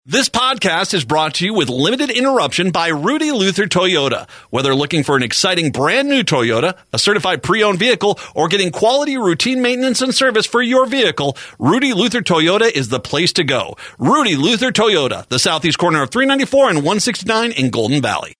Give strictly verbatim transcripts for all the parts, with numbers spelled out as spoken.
This podcast is brought to you with limited interruption by Rudy Luther Toyota. Whether looking for an exciting brand new Toyota, a certified pre-owned vehicle, or getting quality routine maintenance and service for your vehicle, Rudy Luther Toyota is the place to go. Rudy Luther Toyota, the southeast corner of three ninety-four and one sixty-nine in Golden Valley.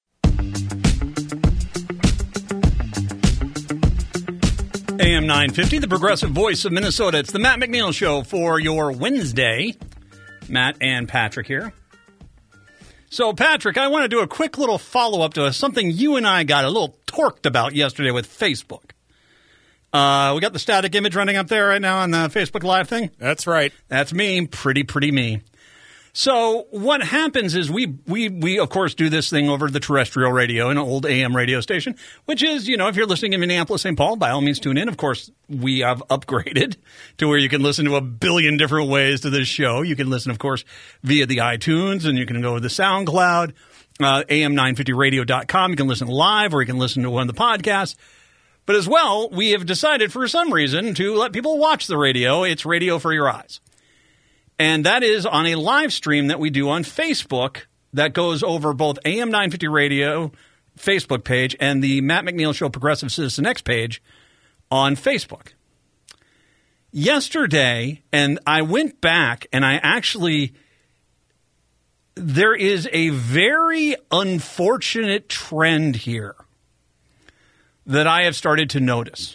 A M nine fifty, the progressive voice of Minnesota. It's the Matt McNeil Show for your Wednesday. Matt and Patrick here. So, Patrick, I want to do a quick little follow-up to something you and I got a little torqued about yesterday with Facebook. Uh, we got the static image running up there right now on the Facebook Live thing? That's right. That's me. Pretty, pretty me. So, what happens is we, we, we, of course, do this thing over the terrestrial radio, an old A M radio station, which is, you know, if you're listening in Minneapolis, Saint Paul, by all means tune in. Of course, we have upgraded to where you can listen to a billion different ways to this show. You can listen, of course, via the iTunes, and you can go to the SoundCloud, uh, A M nine fifty radio dot com. You can listen live, or you can listen to one of the podcasts. But as well, we have decided for some reason to let people watch the radio. It's radio for your eyes. And that is on a live stream that we do on Facebook that goes over both A M nine fifty Radio Facebook page and the Matt McNeil Show Progressive Citizen X page on Facebook. Yesterday, and I went back and I actually, there is a very unfortunate trend here that I have started to notice.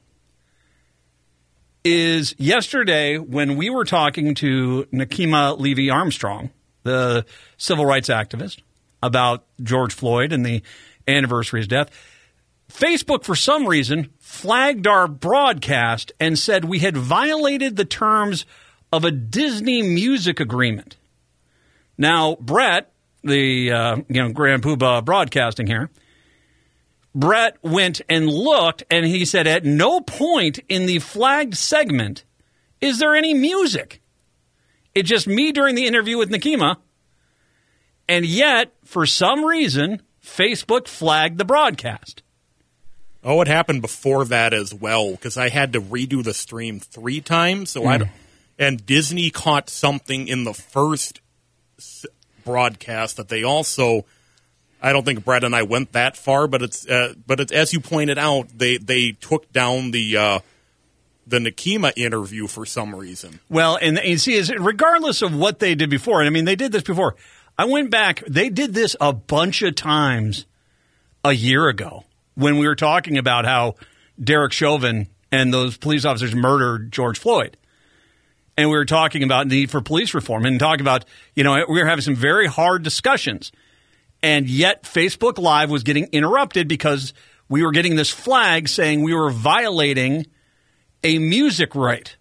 Is yesterday when we were talking to Nekima Levy-Armstrong, the civil rights activist, about George Floyd and the anniversary of his death, Facebook, for some reason, flagged our broadcast and said we had violated the terms of a Disney music agreement. Now, Brett, the uh, you know Grand Poobah Broadcasting here, Brett went and looked, and he said at no point in the flagged segment is there any music. It's just me during the interview with Nekima, and yet, for some reason, Facebook flagged the broadcast. Oh, it happened before that as well, because I had to redo the stream three times, so mm. I and Disney caught something in the first broadcast that they also... I don't think Brett and I went that far, but it's uh, but it's, as you pointed out, they, they took down the uh, the Nekima interview for some reason. Well, and, and you see, is regardless of what they did before, and I mean, they did this before. I went back; they did this a bunch of times a year ago when we were talking about how Derek Chauvin and those police officers murdered George Floyd, and we were talking about the need for police reform and talking about, you know, we were having some very hard discussions. And yet Facebook Live was getting interrupted because we were getting this flag saying we were violating a music right.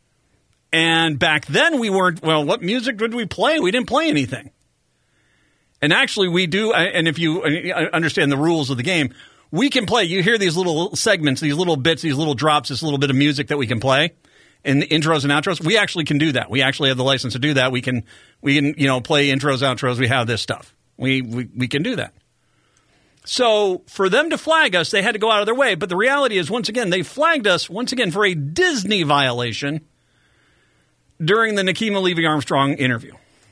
And back then we weren't, well, what music did we play? We didn't play anything. And actually we do, and if you understand the rules of the game, we can play. You hear these little segments, these little bits, these little drops, this little bit of music that we can play in the intros and outros. We actually can do that. We actually have the license to do that. We can, we can, you know, play intros, outros. We have this stuff. We, we we can do that. So for them to flag us, they had to go out of their way. But the reality is, once again, they flagged us, once again, for a Disney violation during the Nekima Levy-Armstrong interview.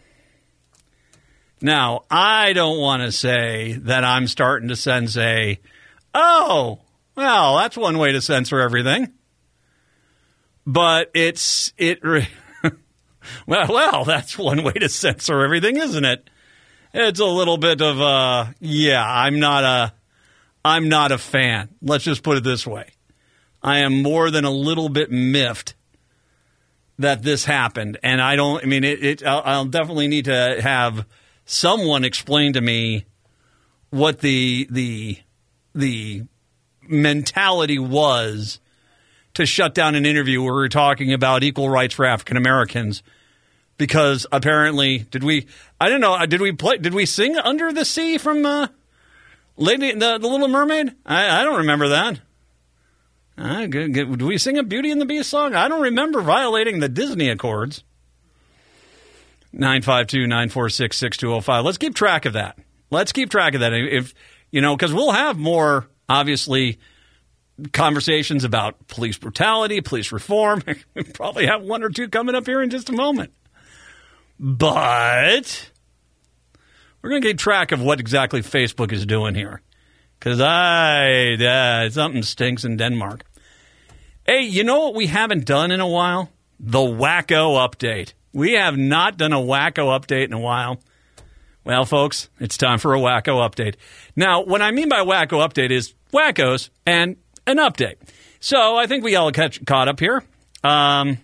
Now, I don't want to say that I'm starting to sense a, oh, well, that's one way to censor everything. But it's, it, well, well, that's one way to censor everything, isn't it? It's a little bit of a, yeah, I'm not a, I'm not a fan. Let's just put it this way. I am more than a little bit miffed that this happened. And I don't, I mean, it, it I'll, I'll definitely need to have someone explain to me what the, the, the mentality was to shut down an interview where we were talking about equal rights for African Americans. Because apparently, did we? I don't know. Did we play? Did we sing "Under the Sea" from uh, Lady the, the Little Mermaid? I, I don't remember that. Uh, good, good. Did we sing a Beauty and the Beast song? I don't remember violating the Disney Accords. nine five two, nine four six, six two zero five. Let's keep track of that. Let's keep track of that. If you know, because we'll have more obviously conversations about police brutality, police reform. We'll probably have one or two coming up here in just a moment. But we're going to keep track of what exactly Facebook is doing here. Because I, uh, something stinks in Denmark. Hey, you know what we haven't done in a while? The Wacko Update. We have not done a Wacko Update in a while. Well, folks, it's time for a Wacko Update. Now, what I mean by Wacko Update is wackos and an update. So I think we all catch, caught up here. Um,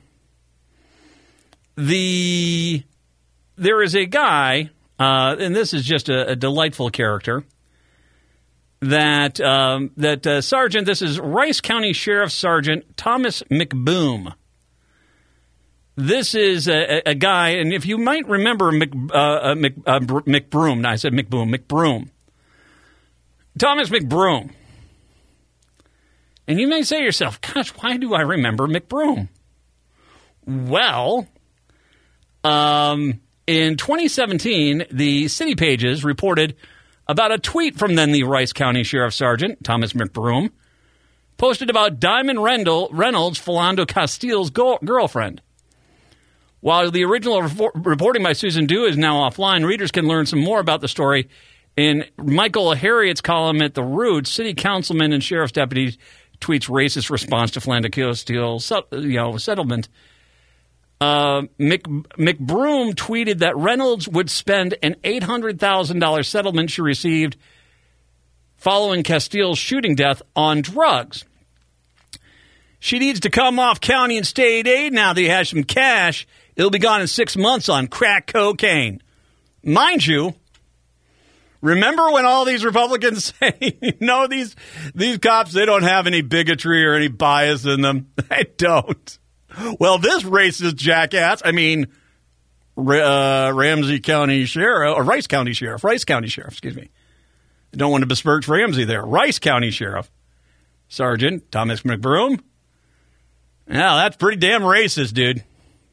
the there is a guy, uh, and this is just a, a delightful character, that um, that uh, Sergeant, this is Rice County Sheriff Sergeant Thomas McBroom. This is a, a guy, and if you might remember Mc, uh, uh, Mc, uh, McBroom, no, I said McBroom, McBroom. Thomas McBroom. And you may say to yourself, gosh, why do I remember McBroom? Well, um, in twenty seventeen, the City Pages reported about a tweet from then the Rice County Sheriff Sergeant, Thomas McBroom, posted about Diamond Rendell, Reynolds, Philando Castile's go- girlfriend. While the original re- reporting by Susan Dew is now offline, readers can learn some more about the story in Michael Harriet's column at The Root. City councilman and sheriff's deputy tweets racist response to Philando Castile's you know, settlement. Uh, Mc, McBroom tweeted that Reynolds would spend an eight hundred thousand dollars settlement she received following Castile's shooting death on drugs. She needs to come off county and state aid now that he has some cash. It'll be gone in six months on crack cocaine. Mind you, remember when all these Republicans say, no, these these cops, they don't have any bigotry or any bias in them. They don't. Well, this racist jackass, I mean, uh, Ramsey County Sheriff, or Rice County Sheriff, Rice County Sheriff, excuse me. I don't want to besmirch Ramsey there. Rice County Sheriff, Sergeant Thomas McBroom. Yeah, that's pretty damn racist, dude.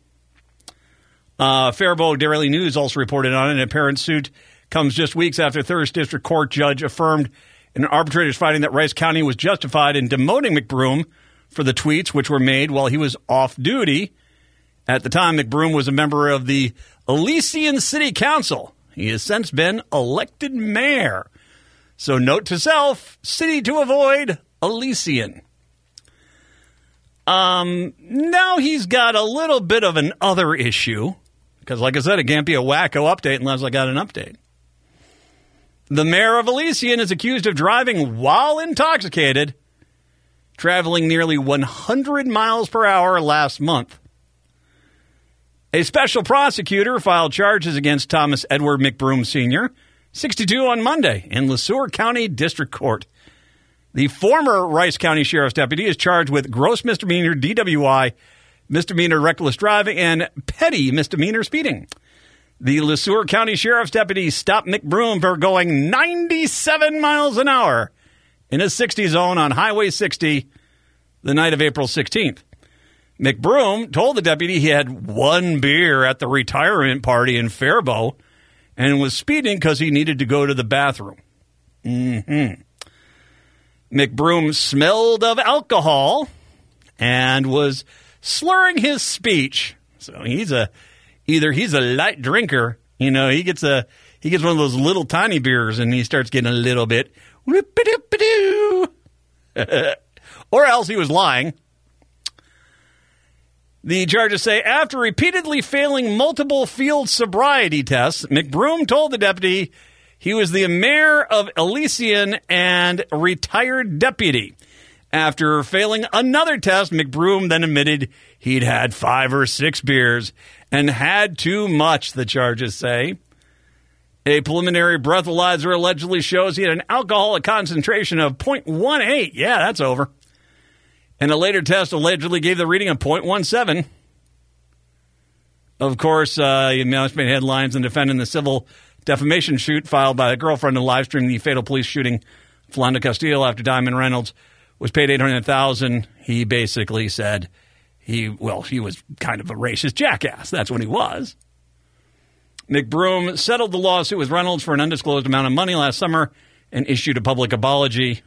Uh, Faribault Daily News also reported on it. An apparent suit comes just weeks after Third District Court judge affirmed in an arbitrator's finding that Rice County was justified in demoting McBroom for the tweets which were made while he was off duty. At the time, McBroom was a member of the Elysian City Council. He has since been elected mayor. So note to self, city to avoid, Elysian. Um, now he's got a little bit of an other issue, because like I said, it can't be a wacko update unless I got an update. The mayor of Elysian is accused of driving while intoxicated, traveling nearly one hundred miles per hour last month. A special prosecutor filed charges against Thomas Edward McBroom Senior, sixty-two, on Monday in LeSueur County District Court. The former Rice County Sheriff's deputy is charged with gross misdemeanor D W I, misdemeanor reckless driving, and petty misdemeanor speeding. The LeSueur County Sheriff's deputy stopped McBroom for going ninety-seven miles an hour in a sixty zone on Highway sixty the night of April sixteenth. McBroom told the deputy he had one beer at the retirement party in Faribault and was speeding because he needed to go to the bathroom. Mm-hmm. McBroom smelled of alcohol and was slurring his speech. So he's a either he's a light drinker, you know, he gets a he gets one of those little tiny beers and he starts getting a little bit whoop-a-doop-a-doo. Or else he was lying. The charges say after repeatedly failing multiple field sobriety tests, McBroom told the deputy he was the mayor of Elysian and retired deputy. After failing another test, McBroom then admitted he'd had five or six beers and had too much, the charges say. A preliminary breathalyzer allegedly shows he had an alcoholic concentration of point one eight. Yeah, that's over. And a later test allegedly gave the reading of point one seven. Of course, uh, he made headlines in defending the civil defamation suit filed by a girlfriend to live stream the fatal police shooting of Philando Castile after Diamond Reynolds was paid eight hundred thousand dollars. He basically said he, well, he was kind of a racist jackass. That's what he was. McBroom settled the lawsuit with Reynolds for an undisclosed amount of money last summer and issued a public apology.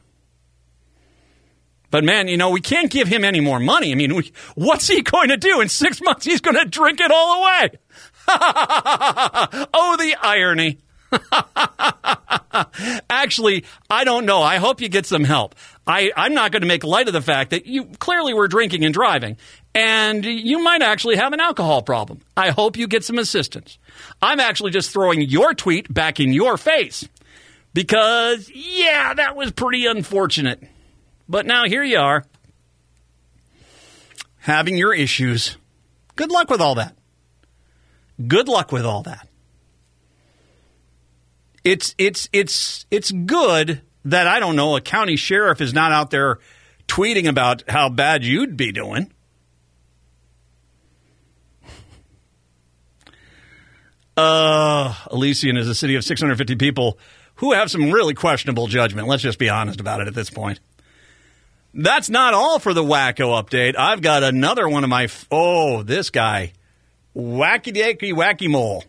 But, man, you know, we can't give him any more money. I mean, we, what's he going to do? In six months, he's going to drink it all away. Oh, the irony. Actually, I don't know. I hope you get some help. I, I'm not going to make light of the fact that you clearly were drinking and driving, and you might actually have an alcohol problem. I hope you get some assistance. I'm actually just throwing your tweet back in your face because, yeah, that was pretty unfortunate. But now here you are, having your issues. Good luck with all that. Good luck with all that. It's it's it's it's good that, I don't know, a county sheriff is not out there tweeting about how bad you'd be doing. Uh, Elysian is a city of six hundred fifty people who have some really questionable judgment. Let's just be honest about it at this point. That's not all for the wacko update. I've got another one of my, f- oh, this guy, wacky-dacky wacky-mole.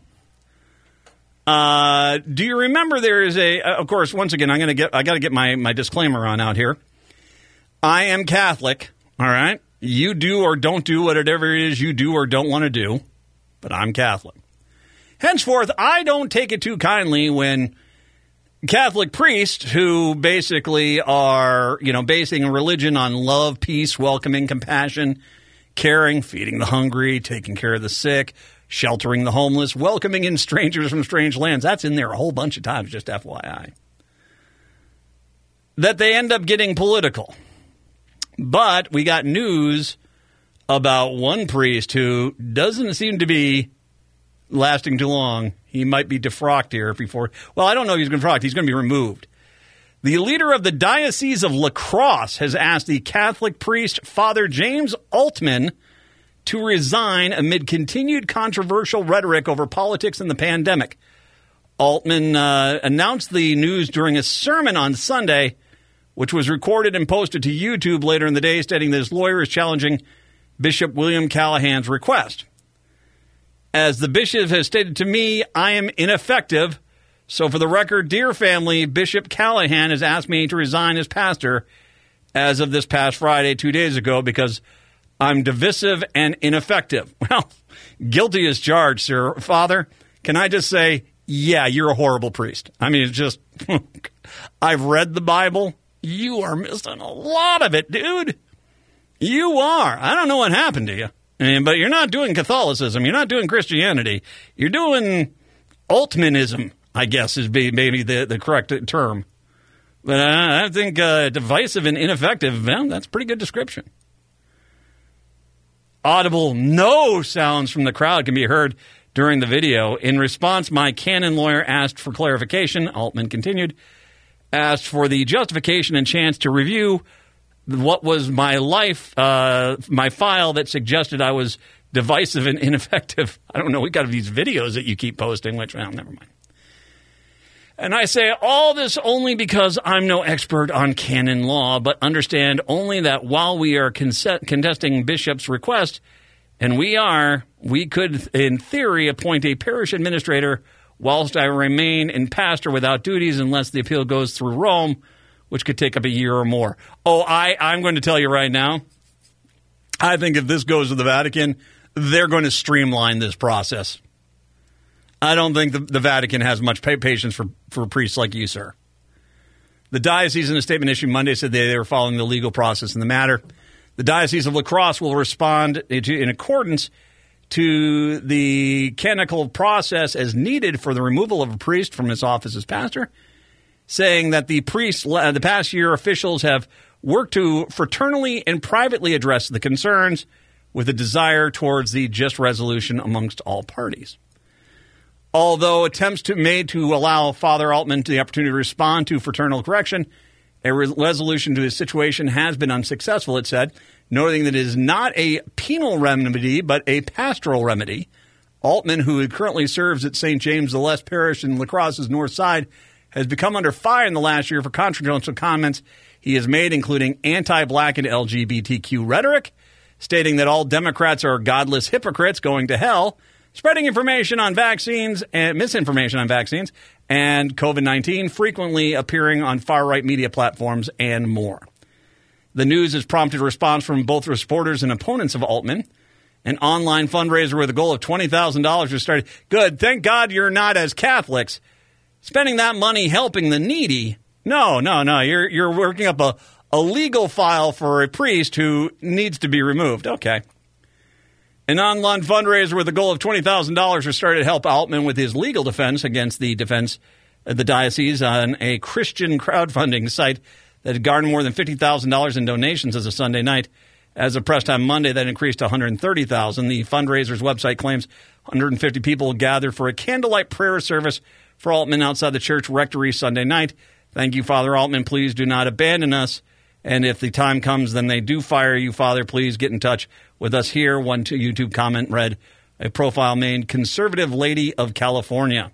Uh, do you remember there is a, uh, of course, once again, I'm going to get, I got to get my, my disclaimer on out here. I am Catholic, all right? You do or don't do whatever it is you do or don't want to do, but I'm Catholic. Henceforth, I don't take it too kindly when Catholic priests who basically are, you know, basing a religion on love, peace, welcoming, compassion, caring, feeding the hungry, taking care of the sick, sheltering the homeless, welcoming in strangers from strange lands. That's in there a whole bunch of times, just F Y I. That they end up getting political. But we got news about one priest who doesn't seem to be lasting too long. He might be defrocked here before. Well, I don't know if he's going to defrocked. He's going to be removed. The leader of the Diocese of La Crosse has asked the Catholic priest, Father James Altman, to resign amid continued controversial rhetoric over politics and the pandemic. Altman uh, announced the news during a sermon on Sunday, which was recorded and posted to YouTube later in the day, stating that his lawyer is challenging Bishop William Callahan's request. As the bishop has stated to me, I am ineffective. So for the record, dear family, Bishop Callahan has asked me to resign as pastor as of this past Friday, two days ago, because I'm divisive and ineffective. Well, guilty as charged, sir. Father, can I just say, yeah, you're a horrible priest. I mean, it's just, I've read the Bible. You are missing a lot of it, dude. You are. I don't know what happened to you. I mean, but you're not doing Catholicism. You're not doing Christianity. You're doing Altmanism, I guess, is maybe the, the correct term. But uh, I think uh, divisive and ineffective, well, that's a pretty good description. Audible no sounds from the crowd can be heard during the video. In response, my canon lawyer asked for clarification. Altman continued, asked for the justification and chance to review what was my life, uh, my file that suggested I was divisive and ineffective. I don't know. We got these videos that you keep posting, which, well, never mind. And I say all this only because I'm no expert on canon law, but understand only that while we are conse- contesting Bishop's request, and we are, we could, in theory, appoint a parish administrator whilst I remain in pastor without duties unless the appeal goes through Rome, which could take up a year or more. Oh, I, I'm going to tell you right now, I think if this goes to the Vatican, they're going to streamline this process. I don't think the, the Vatican has much patience for, for priests like you, sir. The diocese, in a statement issued Monday, said they, they were following the legal process in the matter. The Diocese of La Crosse will respond to, in accordance to the canonical process as needed for the removal of a priest from his office as pastor, saying that the priests, the past year officials have worked to fraternally and privately address the concerns with a desire towards the just resolution amongst all parties. Although attempts to, made to allow Father Altman the opportunity to respond to fraternal correction, a re- resolution to his situation has been unsuccessful, it said, noting that it is not a penal remedy, but a pastoral remedy. Altman, who currently serves at Saint James the Less Parish in La Crosse's north side, has become under fire in the last year for controversial comments he has made, including anti-black and L G B T Q rhetoric, stating that all Democrats are godless hypocrites going to hell, spreading information on vaccines and misinformation on vaccines and COVID nineteen, frequently appearing on far-right media platforms and more. The news has prompted a response from both supporters and opponents of Altman. An online fundraiser with a goal of twenty thousand dollars was started. Good. Thank God you're not, as Catholics, spending that money helping the needy. No, no, no. You're you're working up a, a legal file for a priest who needs to be removed. Okay. An online fundraiser with a goal of twenty thousand dollars was started to help Altman with his legal defense against the defense of the diocese on a Christian crowdfunding site that had garnered more than fifty thousand dollars in donations as of Sunday night. As of press time Monday, that increased to one hundred thirty thousand dollars. The fundraiser's website claims one hundred fifty people gathered for a candlelight prayer service for Altman outside the church rectory Sunday night. Thank you, Father Altman. Please do not abandon us. And if the time comes, then they do fire you, Father. Please get in touch with us here. One YouTube comment read, a profile named Conservative Lady of California.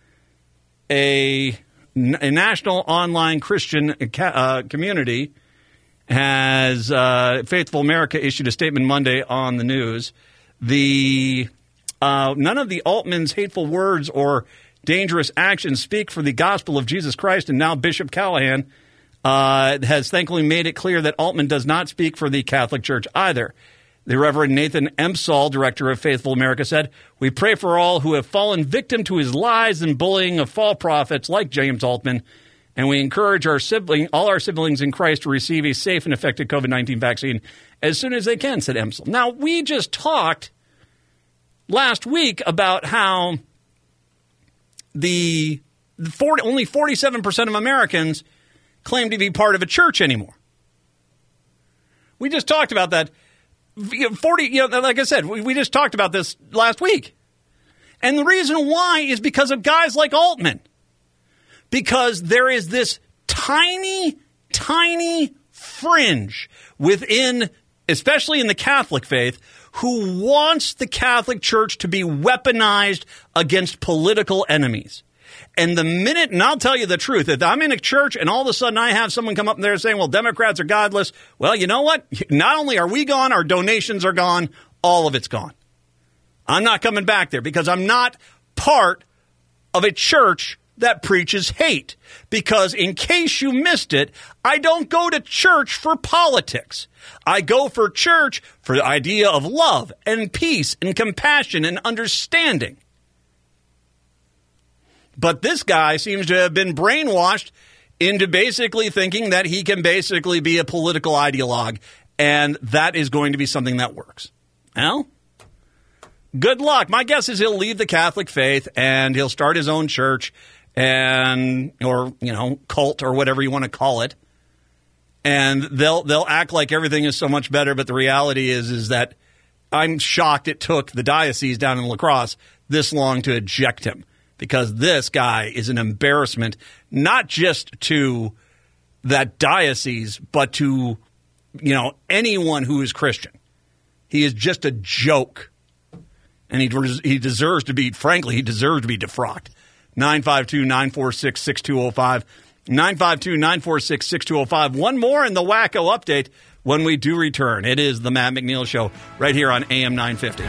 A, a national online Christian uh, community has, uh, Faithful America issued a statement Monday on the news. The uh, none of the Altman's hateful words or dangerous actions speak for the gospel of Jesus Christ, and now Bishop Callahan Uh, has thankfully made it clear that Altman does not speak for the Catholic Church either. The Reverend Nathan Empsall, director of Faithful America, said, we pray for all who have fallen victim to his lies and bullying of false prophets like James Altman, and we encourage our sibling, all our siblings in Christ to receive a safe and effective COVID nineteen vaccine as soon as they can, said Empsall. Now, we just talked last week about how the forty, only forty-seven percent of Americans claim to be part of a church anymore. We just talked about that. forty, you know, like I said, we, we just talked about this last week. And the reason why is because of guys like Altman. Because there is this tiny, tiny fringe within, especially in the Catholic faith, who wants the Catholic Church to be weaponized against political enemies. And the minute, and I'll tell you the truth, if I'm in a church and all of a sudden I have someone come up there saying, well, Democrats are godless, well, you know what? Not only are we gone, our donations are gone, all of it's gone. I'm not coming back there because I'm not part of a church that preaches hate. Because in case you missed it, I don't go to church for politics. I go for church for the idea of love and peace and compassion and understanding. But this guy seems to have been brainwashed into basically thinking that he can basically be a political ideologue, and that is going to be something that works. Well, good luck. My guess is he'll leave the Catholic faith, and he'll start his own church, and or, you know, cult or whatever you want to call it, and they'll they'll act like everything is so much better, but the reality is is that I'm shocked it took the diocese down in La Crosse this long to eject him. Because this guy is an embarrassment, not just to that diocese, but to, you know, anyone who is Christian. He is just a joke. And he he deserves to be, frankly, he deserves to be defrocked. nine five two, nine four six, six two zero five. nine five two, nine four six, six two zero five. One more in the Wacko Update when we do return. It is the Matt McNeil Show right here on A M nine fifty.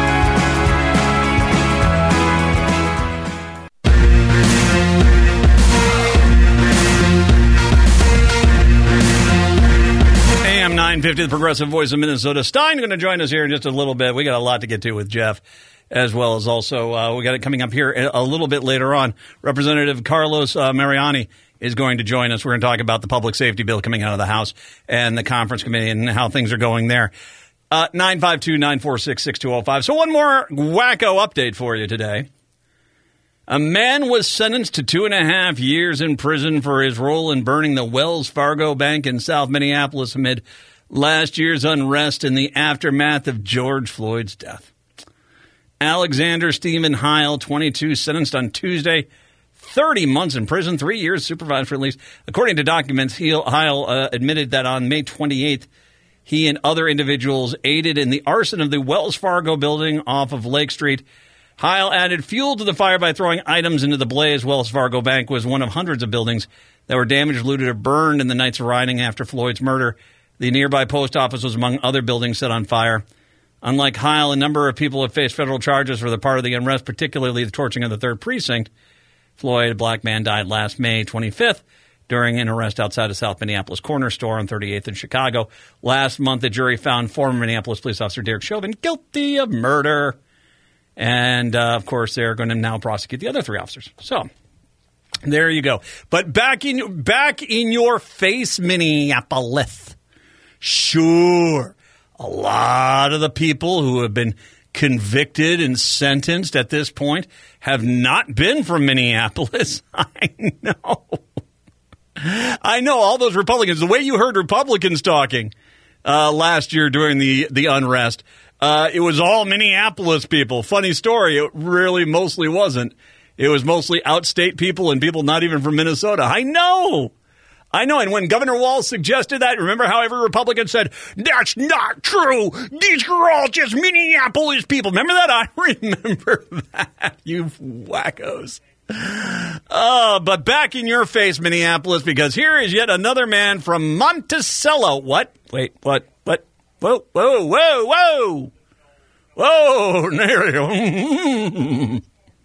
nine fifty, the Progressive Voice of Minnesota. Stein going to join us here in just a little bit. We got a lot to get to with Jeff, as well as also uh, we got it coming up here a little bit later on. Representative Carlos uh, Mariani is going to join us. We're going to talk about the public safety bill coming out of the House and the conference committee and how things are going there. Uh, nine five two, nine four six, six two zero five. So one more wacko update for you today. A man was sentenced to two and a half years in prison for his role in burning the Wells Fargo Bank in South Minneapolis amid last year's unrest in the aftermath of George Floyd's death. Alexander Stephen Heil, twenty-two, sentenced on Tuesday, thirty months in prison, three years supervised for release. According to documents, Heil uh, admitted that on May twenty-eighth, he and other individuals aided in the arson of the Wells Fargo building off of Lake Street. Heil added fuel to the fire by throwing items into the blaze. Wells Fargo Bank was one of hundreds of buildings that were damaged, looted, or burned in the nights of rioting after Floyd's murder. The nearby post office was among other buildings set on fire. Unlike Heil, a number of people have faced federal charges for the part of the unrest, particularly the torching of the third precinct. Floyd, a black man, died last May twenty-fifth during an arrest outside a South Minneapolis corner store on thirty-eighth in Chicago. Last month, the jury found former Minneapolis police officer Derek Chauvin guilty of murder. And, uh, of course, they're going to now prosecute the other three officers. So, there you go. But back in back in your face, Minneapolis. Sure, a lot of the people who have been convicted and sentenced at this point have not been from Minneapolis. I know. I know all those Republicans. The way you heard Republicans talking uh, last year during the, the unrest, uh, it was all Minneapolis people. Funny story, it really mostly wasn't. It was mostly outstate people and people not even from Minnesota. I know. I know. And when Governor Walz suggested that, remember how every Republican said, that's not true. These are all just Minneapolis people. Remember that? I remember that, you wackos. Oh, but back in your face, Minneapolis, because here is yet another man from Monticello. What? Wait, what? What? Whoa, whoa, whoa, whoa. Whoa, there you go.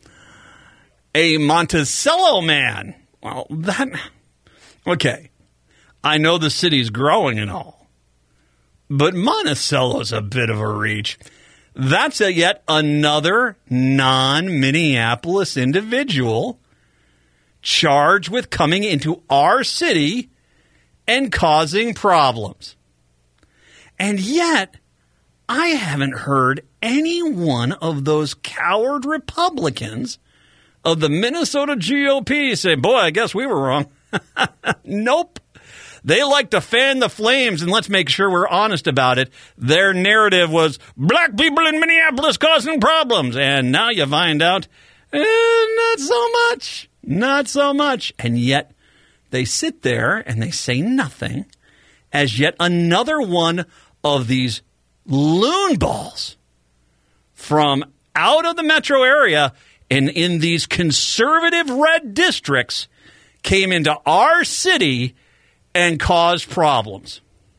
A Monticello man. Well, that... Okay, I know the city's growing and all, but Monticello's a bit of a reach. That's a yet another non-Minneapolis individual charged with coming into our city and causing problems. And yet, I haven't heard any one of those coward Republicans of the Minnesota G O P say, boy, I guess we were wrong. Nope. They like to fan the flames, and let's make sure we're honest about it. Their narrative was black people in Minneapolis causing problems. And now you find out, eh, not so much. Not so much. And yet they sit there and they say nothing as yet another one of these loon balls from out of the metro area and in these conservative red districts came into our city and caused problems.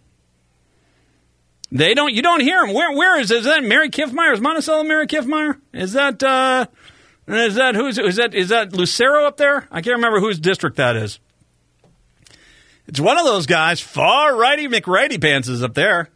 They don't. You don't hear them. Where? Where is? Is that Mary Kiffmeyer? Is Monticello Mary Kiffmeyer? Is that? Uh, is that who's? Is that? Is that Lucero up there? I can't remember whose district that is. It's one of those guys. Far righty McRighty pants is up there.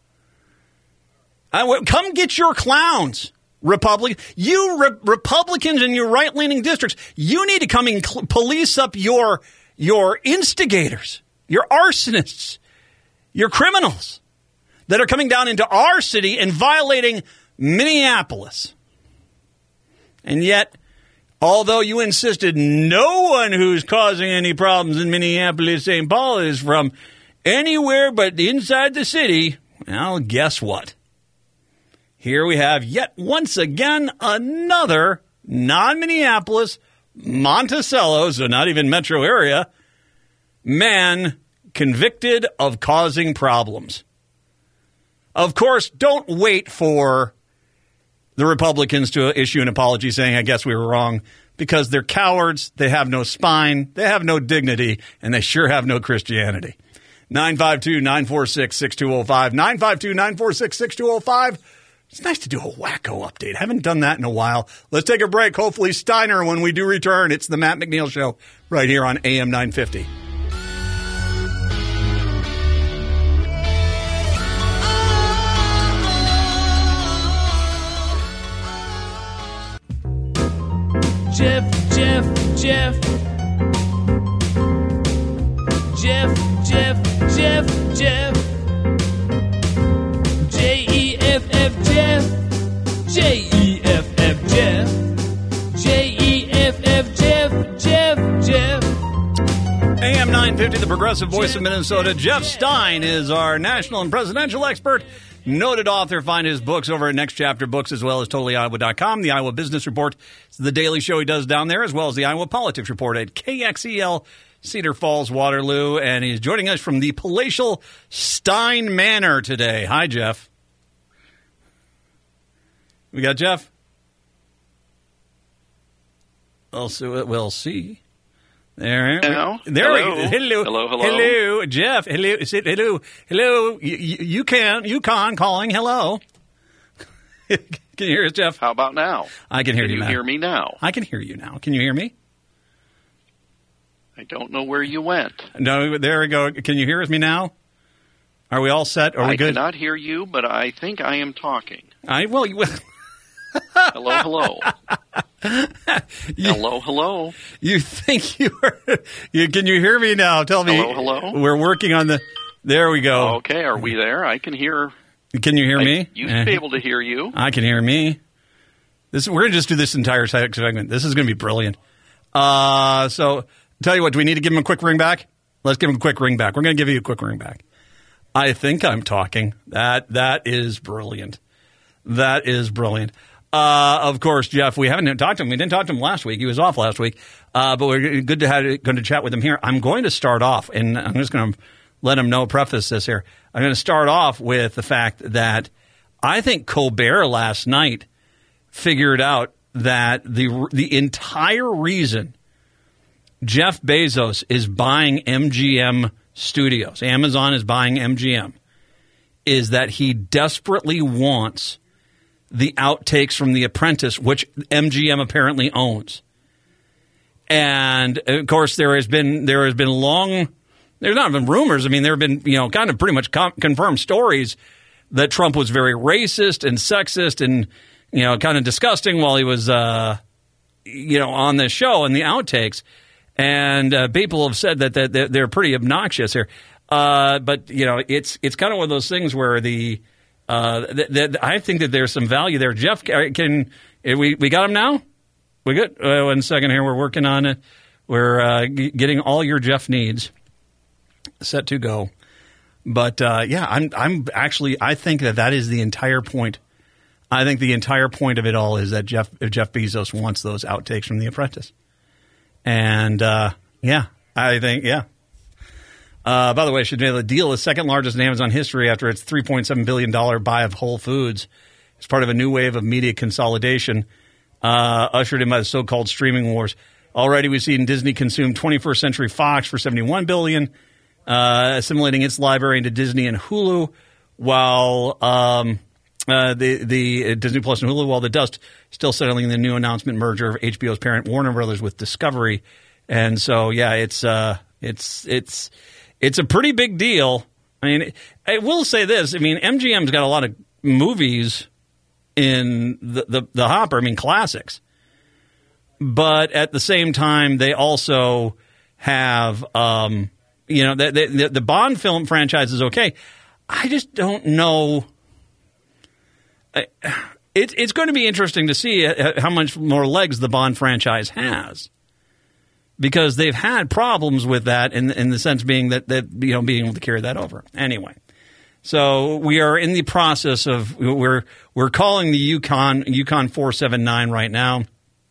I, come get your clowns. Republic, you re- Republicans in your right-leaning districts, you need to come and cl- police up your your instigators, your arsonists, your criminals that are coming down into our city and violating Minneapolis. And yet, although you insisted no one who's causing any problems in Minneapolis, Saint Paul is from anywhere but inside the city, well, guess what? Here we have yet once again another non-Minneapolis, Monticello, so not even metro area, man convicted of causing problems. Of course, don't wait for the Republicans to issue an apology saying, I guess we were wrong, because they're cowards, they have no spine, they have no dignity, and they sure have no Christianity. nine five two, nine four six, six two zero five, nine five two, nine four six, six two zero five. It's nice to do a wacko update. I haven't done that in a while. Let's take a break. Hopefully Steiner when we do return. It's the Matt McNeil Show right here on A M nine fifty. Jeff, Jeff, Jeff. Jeff, Jeff, Jeff, Jeff. J E F F Jeff, J E F F Jeff, J E F F Jeff, Jeff, Jeff. A M nine fifty, the progressive voice of Minnesota. Jeff Stein is our national and presidential expert, noted author. Find his books over at Next Chapter Books as well as totally iowa dot com. The Iowa Business Report is the daily show he does down there, as well as the Iowa Politics Report at K X E L Cedar Falls, Waterloo. And he's joining us from the palatial Stein Manor today. Hi, Jeff. We got Jeff? We'll see. We'll see. There, hello. There hello. we go. Hello. Hello, hello. Hello, Jeff. Hello. Sit, hello. Hello. You, you, you can. You can calling. Hello. Can you hear us, Jeff? How about now? I can hear can you, you now. hear me now? I can hear you now. Can you hear me? I don't know where you went. No, there we go. Can you hear me now? Are we all set? Are we I good? cannot hear you, but I think I am talking. I well, you, Hello, hello. you, hello, hello. You think you are? You, can you hear me now? Tell me. Hello, hello. We're working on the. There we go. Okay, are we there? I can hear. Can you hear I me? used to be able to hear you. I can hear me. This we're gonna just do this entire segment. This is gonna be brilliant. Uh, so tell you what, do we need to give him a quick ring back? Let's give him a quick ring back. We're gonna give you a quick ring back. I think I'm talking. That that is brilliant. That is brilliant. Uh, of course, Jeff, we haven't talked to him. We didn't talk to him last week. He was off last week. Uh, but we're good to have going to chat with him here. I'm going to start off, and I'm just going to let him know, preface this here. I'm going to start off with the fact that I think Colbert last night figured out that the the entire reason Jeff Bezos is buying M G M Studios, Amazon is buying M G M, is that he desperately wants the outtakes from The Apprentice, which M G M apparently owns. And of course, there has been there has been long, there's not been rumors. I mean, there have been, you know, kind of pretty much com- confirmed stories that Trump was very racist and sexist and, you know, kind of disgusting while he was, uh, you know, on this show and the outtakes. And uh, people have said that, that they're pretty obnoxious here. Uh, but, you know, it's it's kind of one of those things where the uh, th- th- I think that there's some value there. Jeff, can we we got him now? We good? Uh, one second here. We're working on it. We're uh, g- getting all your Jeff needs set to go. But uh, yeah, I'm I'm actually I think that that is the entire point. I think the entire point of it all is that Jeff Jeff Bezos wants those outtakes from The Apprentice. And, uh, yeah, I think, yeah. Uh, by the way, I should know the deal is second largest in Amazon history after its three point seven billion dollars buy of Whole Foods. It's part of a new wave of media consolidation uh, ushered in by the so-called streaming wars. Already we've seen Disney consume twenty-first Century Fox for seventy-one billion dollars, uh, assimilating its library into Disney and Hulu, while um, uh, the, the Disney Plus and Hulu, while the dust still settling the new announcement merger of H B O's parent Warner Brothers with Discovery. And so, yeah, it's uh, it's it's it's a pretty big deal. I mean, I will say this. I mean, M G M's got a lot of movies in the, the, the hopper, I mean, classics. But at the same time, they also have, um, you know, the, the, the Bond film franchise is okay. I just don't know. I, It, it's going to be interesting to see how much more legs the Bond franchise has, because they've had problems with that in in the sense being that, that you know being able to carry that over. Anyway, so we are in the process of we're we're calling the Yukon Yukon four seven nine right now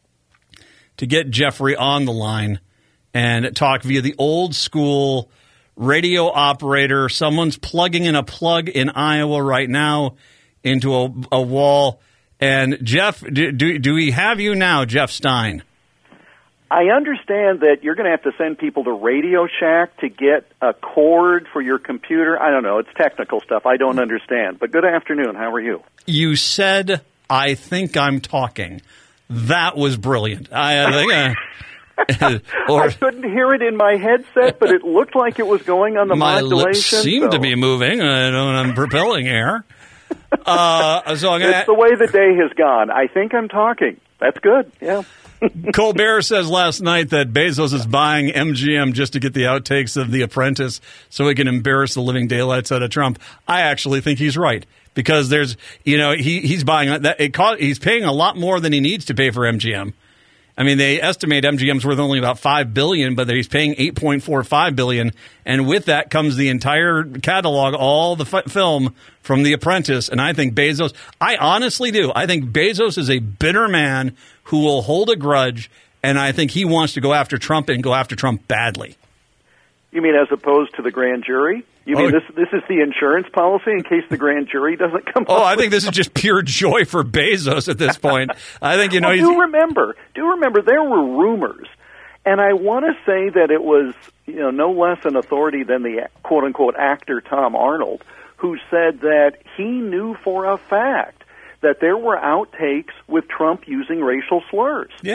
to get Jeffrey on the line and talk via the old school radio operator. Someone's plugging in a plug in Iowa right now into a, a wall. And Jeff, do, do do we have you now, Jeff Stein? I understand that you're going to have to send people to Radio Shack to get a cord for your computer. I don't know. It's technical stuff. I don't understand. But good afternoon. How are you? You said, I think I'm talking. That was brilliant. I, I think uh, or, I couldn't hear it in my headset, but it looked like it was going on the my modulation. lips seem so. to be moving. I don't, I'm propelling air. Uh, so I'm gonna, it's the way the day has gone. I think I'm talking. That's good. Yeah. Colbert says last night that Bezos is buying M G M just to get the outtakes of The Apprentice so he can embarrass the living daylights out of Trump. I actually think he's right, because there's, you know, he he's buying that. It cost, he's paying a lot more than he needs to pay for M G M. I mean, they estimate M G M's worth only about five billion dollars, but he's paying eight point four five billion dollars, and with that comes the entire catalog, all the f- film from The Apprentice. And I think Bezos, I honestly do, I think Bezos is a bitter man who will hold a grudge, and I think he wants to go after Trump and go after Trump badly. You mean as opposed to the grand jury? You mean oh, this this is the insurance policy in case the grand jury doesn't come oh, up? Oh, I think this is just pure joy for Bezos at this point. I think, you know... well, do remember, do remember there were rumors, and I want to say that it was, you know, no less an authority than the quote-unquote actor Tom Arnold, who said that he knew for a fact that there were outtakes with Trump using racial slurs. Yeah.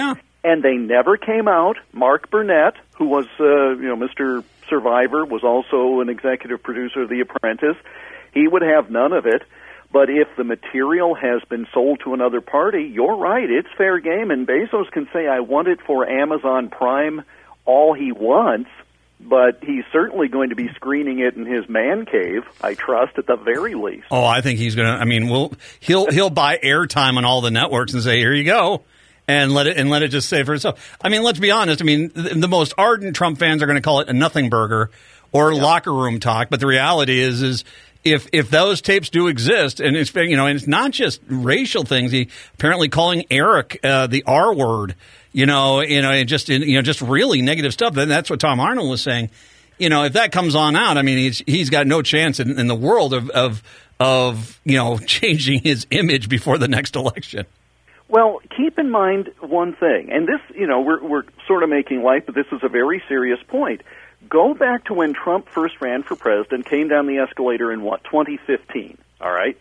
And they never came out. Mark Burnett, who was, uh, you know, Mister Survivor, was also an executive producer of The Apprentice. He would have none of it. But if the material has been sold to another party, you're right, it's fair game. And Bezos can say, I want it for Amazon Prime all he wants, but he's certainly going to be screening it in his man cave, I trust, at the very least. Oh, I think he's going to, I mean, we'll, he'll he'll buy airtime on all the networks and say, here you go. And let it and let it just say for itself. I mean, let's be honest. I mean, the, the most ardent Trump fans are going to call it a nothing burger or yeah. locker room talk. But the reality is, is if if those tapes do exist, and it's you know, and it's not just racial things. He apparently calling Eric uh, the R word. You know, you know, and just you know, just really negative stuff. Then that's what Tom Arnold was saying. You know, if that comes on out, I mean, he's he's got no chance in, in the world of, of of you know changing his image before the next election. Well, keep in mind one thing, and this, you know, we're we're sort of making light, but this is a very serious point. Go back to when Trump first ran for president, came down the escalator in what, twenty fifteen, all right?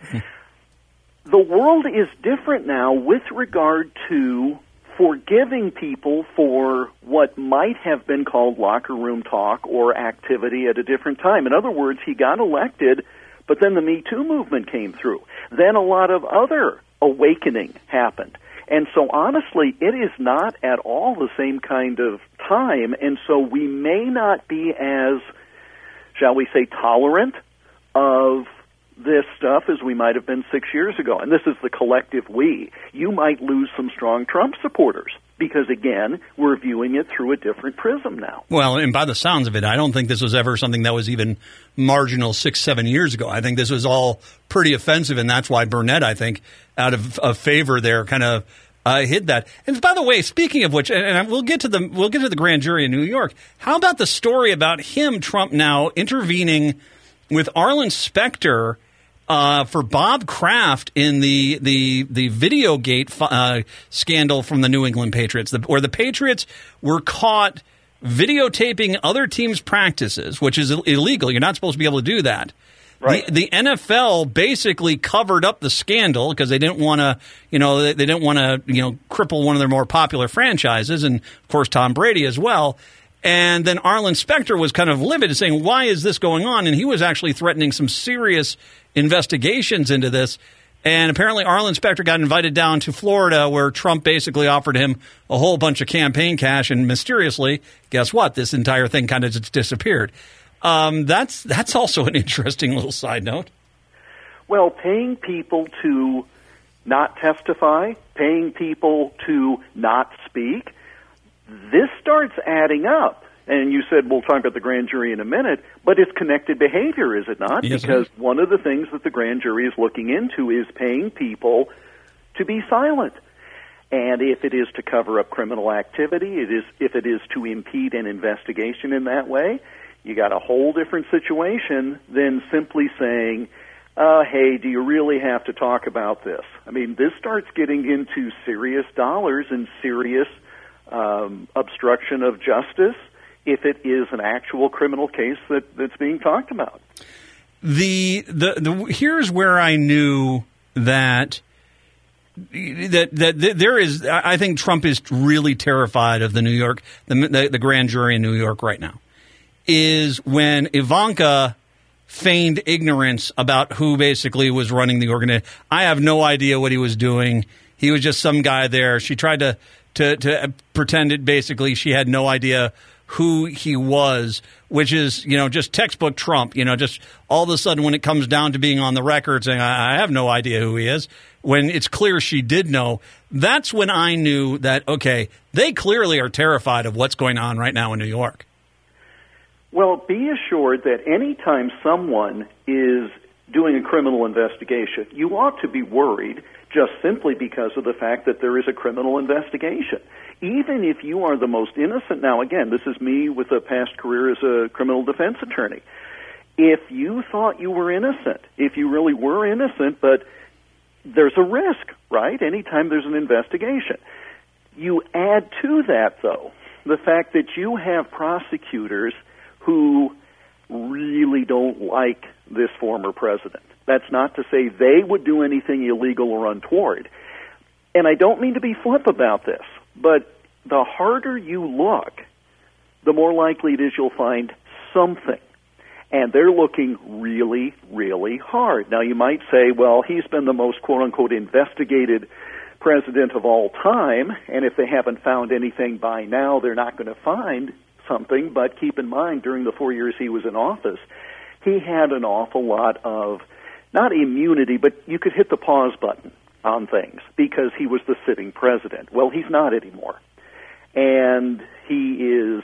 The world is different now with regard to forgiving people for what might have been called locker room talk or activity at a different time. In other words, he got elected, but then the Me Too movement came through. Then a lot of other awakening happened. And so honestly, it is not at all the same kind of time, and so we may not be as, shall we say, tolerant of this stuff as we might have been six years ago. And this is the collective we. You might lose some strong Trump supporters because, again, we're viewing it through a different prism now. Well, and by the sounds of it, I don't think this was ever something that was even marginal six, seven years ago. I think this was all pretty offensive, and that's why Burnett, I think, out of, of favor there, kind of uh, hid that. And by the way, speaking of which, and, and we'll get to the we'll get to the grand jury in New York. How about the story about him, Trump, now intervening with Arlen Specter uh, for Bob Kraft in the the the Videogate uh, scandal from the New England Patriots, the, where the Patriots were caught videotaping other teams' practices, which is illegal. You're not supposed to be able to do that. Right. The, the N F L basically covered up the scandal because they didn't want to, you know, they, they didn't want to, you know, cripple one of their more popular franchises, and of course Tom Brady as well. And then Arlen Specter was kind of livid, saying, "Why is this going on?" And he was actually threatening some serious investigations into this. And apparently Arlen Specter got invited down to Florida, where Trump basically offered him a whole bunch of campaign cash, and mysteriously, guess what? This entire thing kind of just disappeared. Um, that's that's also an interesting little side note. Well, paying people to not testify, paying people to not speak, this starts adding up. And you said we'll talk about the grand jury in a minute, but it's connected behavior, is it not? Yes, because it is. One of the things that the grand jury is looking into is paying people to be silent. And if it is to cover up criminal activity, it is if it is to impede an investigation in that way, you got a whole different situation than simply saying, uh, hey, do you really have to talk about this? I mean, this starts getting into serious dollars and serious um, obstruction of justice if it is an actual criminal case that, that's being talked about. The, the the here's where I knew that that that there is. I think Trump is really terrified of the New York the the, the grand jury in New York right now. Is when Ivanka feigned ignorance about who basically was running the organization. I have no idea what he was doing. He was just some guy there. She tried to to to pretend it basically she had no idea who he was, which is, you know, just textbook Trump, you know, just all of a sudden when it comes down to being on the record saying, I, I have no idea who he is, when it's clear she did know, that's when I knew that, okay, they clearly are terrified of what's going on right now in New York. Well, be assured that any time someone is doing a criminal investigation, you ought to be worried just simply because of the fact that there is a criminal investigation. Even if you are the most innocent, now again, this is me with a past career as a criminal defense attorney. If you thought you were innocent, if you really were innocent, but there's a risk, right? Anytime there's an investigation. You add to that, though, the fact that you have prosecutors who really don't like this former president. That's not to say they would do anything illegal or untoward. And I don't mean to be flip about this, but the harder you look, the more likely it is you'll find something. And they're looking really, really hard. Now, you might say, well, he's been the most, quote-unquote, investigated president of all time, and if they haven't found anything by now, they're not going to find something. But keep in mind, during the four years he was in office, he had an awful lot of, not immunity, but you could hit the pause button on things because he was the sitting president. Well, he's not anymore. And he is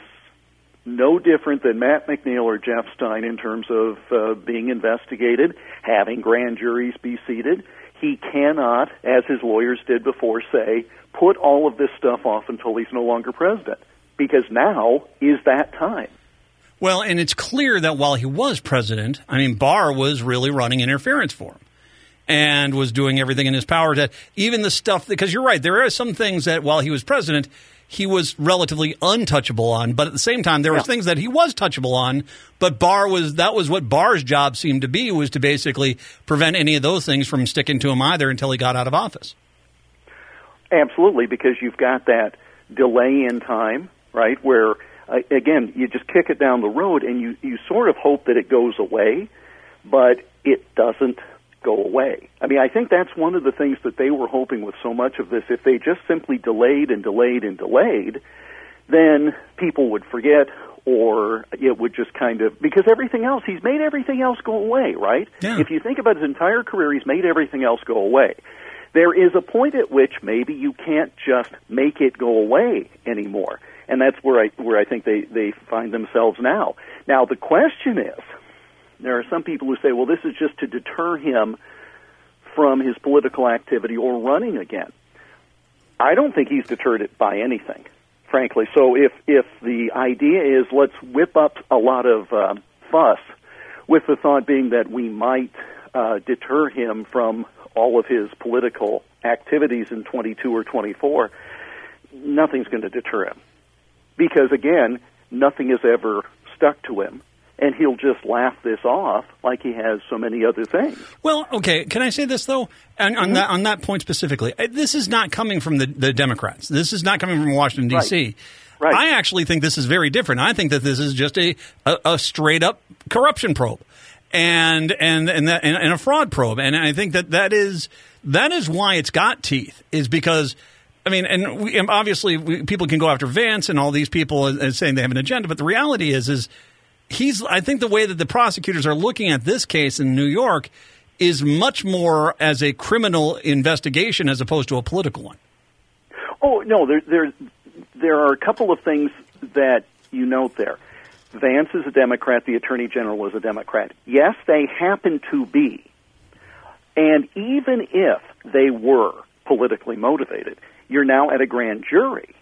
no different than Matt McNeil or Jeff Stein in terms of uh, being investigated, having grand juries be seated. He cannot, as his lawyers did before, say, put all of this stuff off until he's no longer president, because now is that time. Well, and it's clear that while he was president, I mean, Barr was really running interference for him and was doing everything in his power to even the stuff, because you're right, there are some things that while he was president, he was relatively untouchable on, but at the same time, there were yeah. things that he was touchable on, but Barr was, that was what Barr's job seemed to be, was to basically prevent any of those things from sticking to him either until he got out of office. Absolutely, because you've got that delay in time, right, where, uh, again, you just kick it down the road and you, you sort of hope that it goes away, but it doesn't go away. I mean, I think that's one of the things that they were hoping with so much of this. If they just simply delayed and delayed and delayed, then people would forget, or it would just kind of, because everything else, he's made everything else go away, right? Yeah. If you think about his entire career, he's made everything else go away. There is a point at which maybe you can't just make it go away anymore. And that's where I where I think they, they find themselves now. Now, the question is, there are some people who say, well, this is just to deter him from his political activity or running again. I don't think he's deterred it by anything, frankly. So if, if the idea is let's whip up a lot of uh, fuss with the thought being that we might uh, deter him from all of his political activities in twenty-two or twenty-four, nothing's going to deter him. Because, again, nothing has ever stuck to him. And he'll just laugh this off like he has so many other things. Well, okay, can I say this, though, and on, mm-hmm. that, on that point specifically? This is not coming from the, the Democrats. This is not coming from Washington, D C Right. Right. I actually think this is very different. I think that this is just a, a, a straight-up corruption probe and and and, that, and and a fraud probe. And I think that that is, that is why it's got teeth, is because – I mean, and we, obviously we, people can go after Vance and all these people and saying they have an agenda, but the reality is, is he's. I think the way that the prosecutors are looking at this case in New York is much more as a criminal investigation as opposed to a political one. Oh no, there there there are a couple of things that you note there. Vance is a Democrat. The Attorney General is a Democrat. Yes, they happen to be, and even if they were politically motivated, you're now at a grand jury,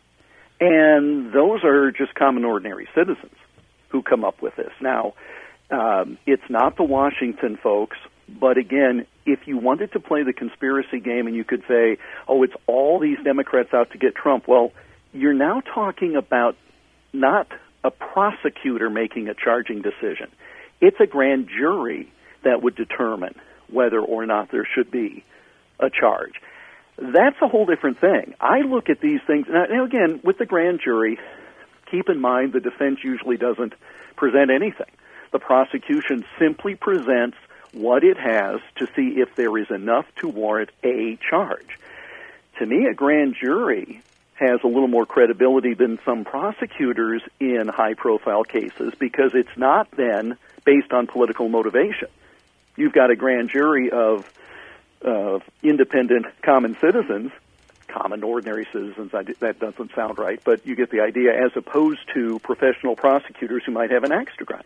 and those are just common, ordinary citizens who come up with this. Now, um, it's not the Washington folks, but again, if you wanted to play the conspiracy game and you could say, oh, it's all these Democrats out to get Trump, well, you're now talking about not a prosecutor making a charging decision. It's a grand jury that would determine whether or not there should be a charge. That's a whole different thing. I look at these things, now again, with the grand jury, keep in mind the defense usually doesn't present anything. The prosecution simply presents what it has to see if there is enough to warrant a charge. To me, a grand jury has a little more credibility than some prosecutors in high-profile cases because it's not then based on political motivation. You've got a grand jury of of independent common citizens, common ordinary citizens, I, that doesn't sound right, but you get the idea, as opposed to professional prosecutors who might have an axe to grind.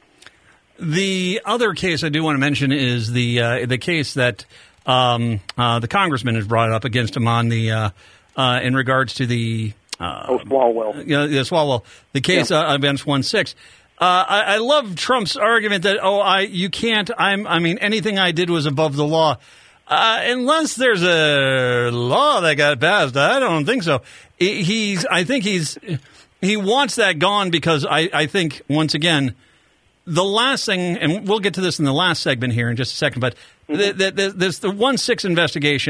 The other case I do want to mention is the uh, the case that um, uh, the congressman has brought up against him on the uh, uh, in regards to the uh, oh Swalwell, yeah, yeah, Swalwell, the case yeah. uh, against one six. Uh, I, I love Trump's argument that oh, I you can't. I'm. I mean, anything I did was above the law. Uh, unless there's a law that got passed, I don't think so. He's, I think he's, he wants that gone because I, I think, once again, the last thing, and we'll get to this in the last segment here in just a second, but mm-hmm. the, the, the, this, the one six investigation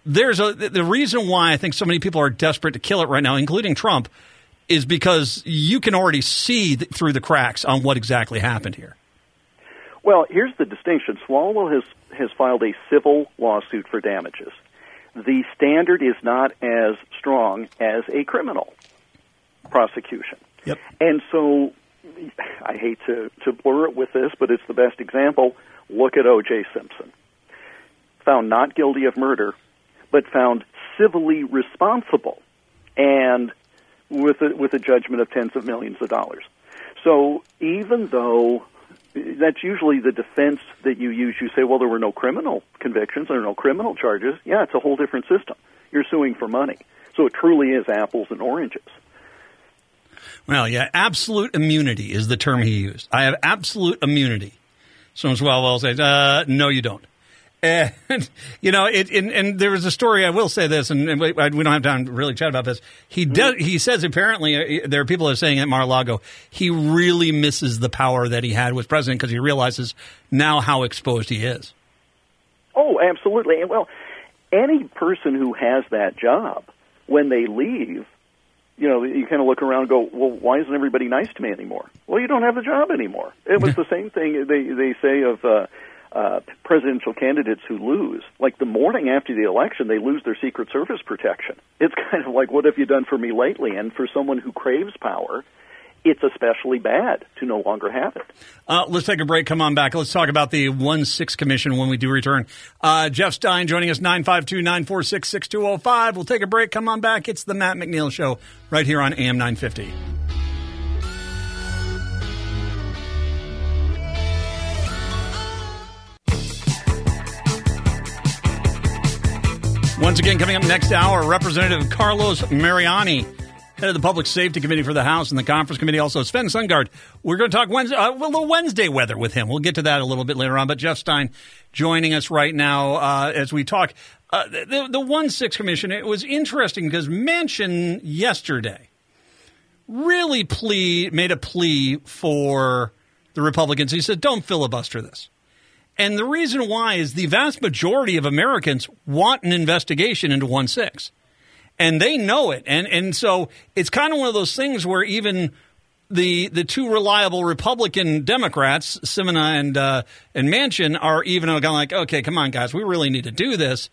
there's a the reason why I think so many people are desperate to kill it right now, including Trump, is because you can already see th- through the cracks on what exactly happened here. Well, here's the distinction. Swalwell has, has filed a civil lawsuit for damages. The standard is not as strong as a criminal prosecution. Yep. And so, I hate to, to blur it with this, but it's the best example. Look at O J. Simpson. Found not guilty of murder, but found civilly responsible, and with a, with a judgment of tens of millions of dollars. So even though that's usually the defense that you use, you say, well, there were no criminal convictions, there were no criminal charges. Yeah, it's a whole different system. You're suing for money. So it truly is apples and oranges. Well, yeah, absolute immunity is the term he used. I have absolute immunity. So Swalwell says, uh, no, you don't. And, you know, it, and, and there was a story, I will say this, and, and we, we don't have time to really chat about this. He does, he says apparently, uh, there are people that are saying at Mar-a-Lago, he really misses the power that he had with president because he realizes now how exposed he is. Oh, absolutely. And, well, any person who has that job, when they leave, you know, you kind of look around and go, well, why isn't everybody nice to me anymore? Well, you don't have the job anymore. It was the same thing they, they say of uh, uh, presidential candidates who lose. Like the morning after the election, they lose their Secret Service protection. It's kind of like, what have you done for me lately? And for someone who craves power, it's especially bad to no longer have it. Uh, let's take a break. Come on back. Let's talk about the one six Commission when we do return. Uh, Jeff Stein joining us, nine five two, nine four six, six two zero five. We'll take a break. Come on back. It's the Matt McNeil Show right here on A M nine fifty. Once again, coming up next hour, Representative Carlos Mariani, head of the Public Safety Committee for the House and the Conference Committee, also Sven Sundgaard. We're going to talk Wednesday, uh, a little Wednesday weather with him. We'll get to that a little bit later on. But Jeff Stein joining us right now uh, as we talk. Uh, the, the one six Commission, it was interesting because Manchin yesterday really plea, made a plea for the Republicans. He said, don't filibuster this. And the reason why is the vast majority of Americans want an investigation into one six. And they know it. And and so it's kind of one of those things where even the the two reliable Republican Democrats, Simona and uh, and Manchin, are even kind of like, okay, come on, guys, we really need to do this.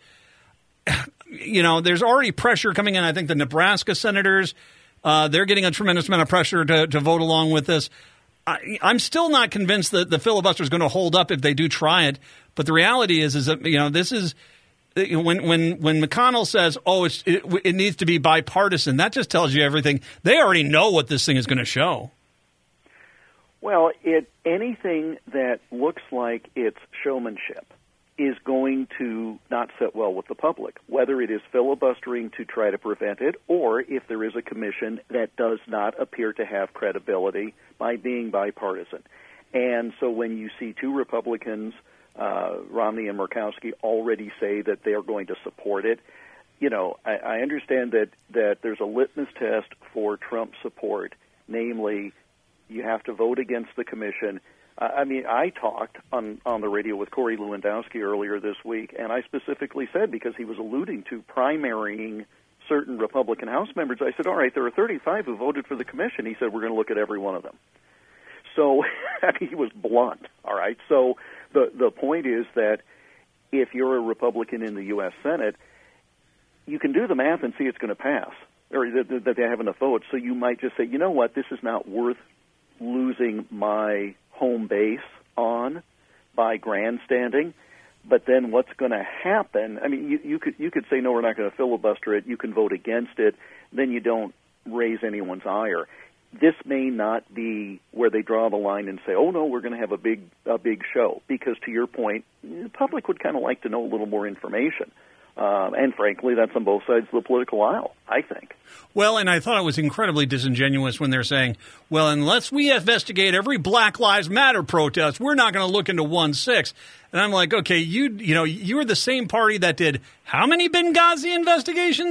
You know, there's already pressure coming in. I think the Nebraska senators, uh, they're getting a tremendous amount of pressure to, to vote along with this. I, I'm still not convinced that the filibuster is going to hold up if they do try it. But the reality is, is that, you know, this is when when when McConnell says, "Oh, it's, it, it needs to be bipartisan," that just tells you everything. They already know what this thing is going to show. Well, it anything that looks like it's showmanship is going to not sit well with the public, whether it is filibustering to try to prevent it or if there is a commission that does not appear to have credibility by being bipartisan. And so when you see two Republicans, uh, Romney and Murkowski, already say that they are going to support it, you know, I, I understand that, that there's a litmus test for Trump support, namely you have to vote against the commission. I mean, I talked on, on the radio with Corey Lewandowski earlier this week, and I specifically said, because he was alluding to primarying certain Republican House members, I said, all right, there are thirty-five who voted for the commission. He said, we're going to look at every one of them. So, I mean, he was blunt, all right? So the, the point is that if you're a Republican in the U S Senate, you can do the math and see it's going to pass, or that, that they have enough votes. So you might just say, you know what, this is not worth losing my home base on by grandstanding. But then what's going to happen? I mean, you, you could you could say, no, we're not going to filibuster it. You can vote against it. Then you don't raise anyone's ire. This may not be where they draw the line and say, oh, no, we're going to have a big a big show. Because to your point, the public would kind of like to know a little more information. Um, and frankly, that's on both sides of the political aisle, I think. Well, and I thought it was incredibly disingenuous when they're saying, well, unless we investigate every Black Lives Matter protest, we're not going to look into one six. And I'm like, okay, you you know, you were the same party that did how many Benghazi investigations?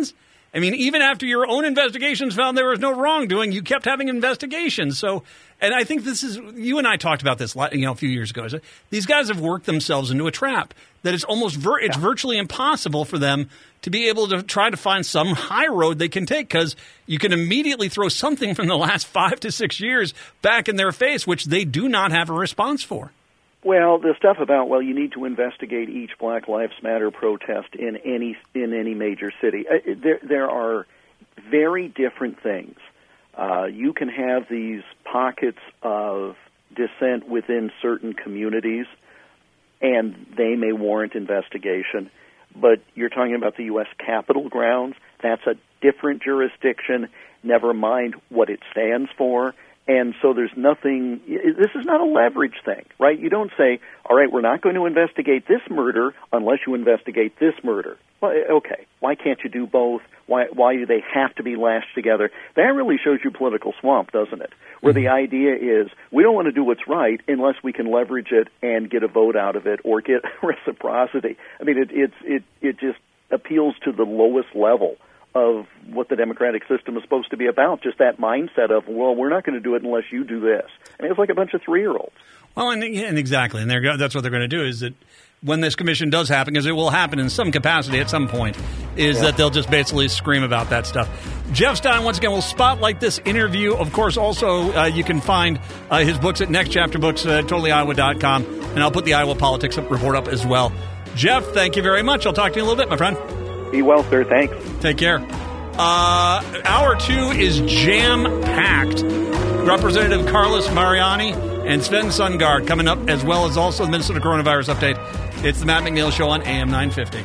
I mean, even after your own investigations found there was no wrongdoing, you kept having investigations. So, and I think this is, you and I talked about this, you know, a few years ago. These guys have worked themselves into a trap that it's almost, vir- it's virtually impossible for them to be able to try to find some high road they can take, because you can immediately throw something from the last five to six years back in their face, which they do not have a response for. Well, the stuff about, well, you need to investigate each Black Lives Matter protest in any in any major city. Uh, there, there are very different things. Uh, you can have these pockets of dissent within certain communities, and they may warrant investigation. But you're talking about the U S Capitol grounds. That's a different jurisdiction, never mind what it stands for. And so there's nothing, this is not a leverage thing, right? You don't say, all right, we're not going to investigate this murder unless you investigate this murder. Well, okay, why can't you do both? Why, why do they have to be lashed together? That really shows you political swamp, doesn't it? Where the idea is, we don't want to do what's right unless we can leverage it and get a vote out of it or get reciprocity. I mean, it, it's, it, it just appeals to the lowest level of what the democratic system is supposed to be about, just that mindset of, well, we're not going to do it unless you do this. I mean, it's like a bunch of three-year-olds. Well, and, and exactly, and they're, that's what they're going to do, is that when this commission does happen, because it will happen in some capacity at some point, is yeah. that they'll just basically scream about that stuff. Jeff Stein, once again, will spotlight this interview. Of course, also, uh, you can find uh, his books at Next Chapter Books, uh, totally iowa dot com, and I'll put the Iowa Politics report up as well. Jeff, thank you very much. I'll talk to you in a little bit, my friend. Be well, sir. Thanks. Take care. Uh, hour two is jam-packed. Representative Carlos Mariani and Sven Sundgaard coming up, as well as also the Minnesota Coronavirus Update. It's the Matt McNeil Show on A M nine fifty.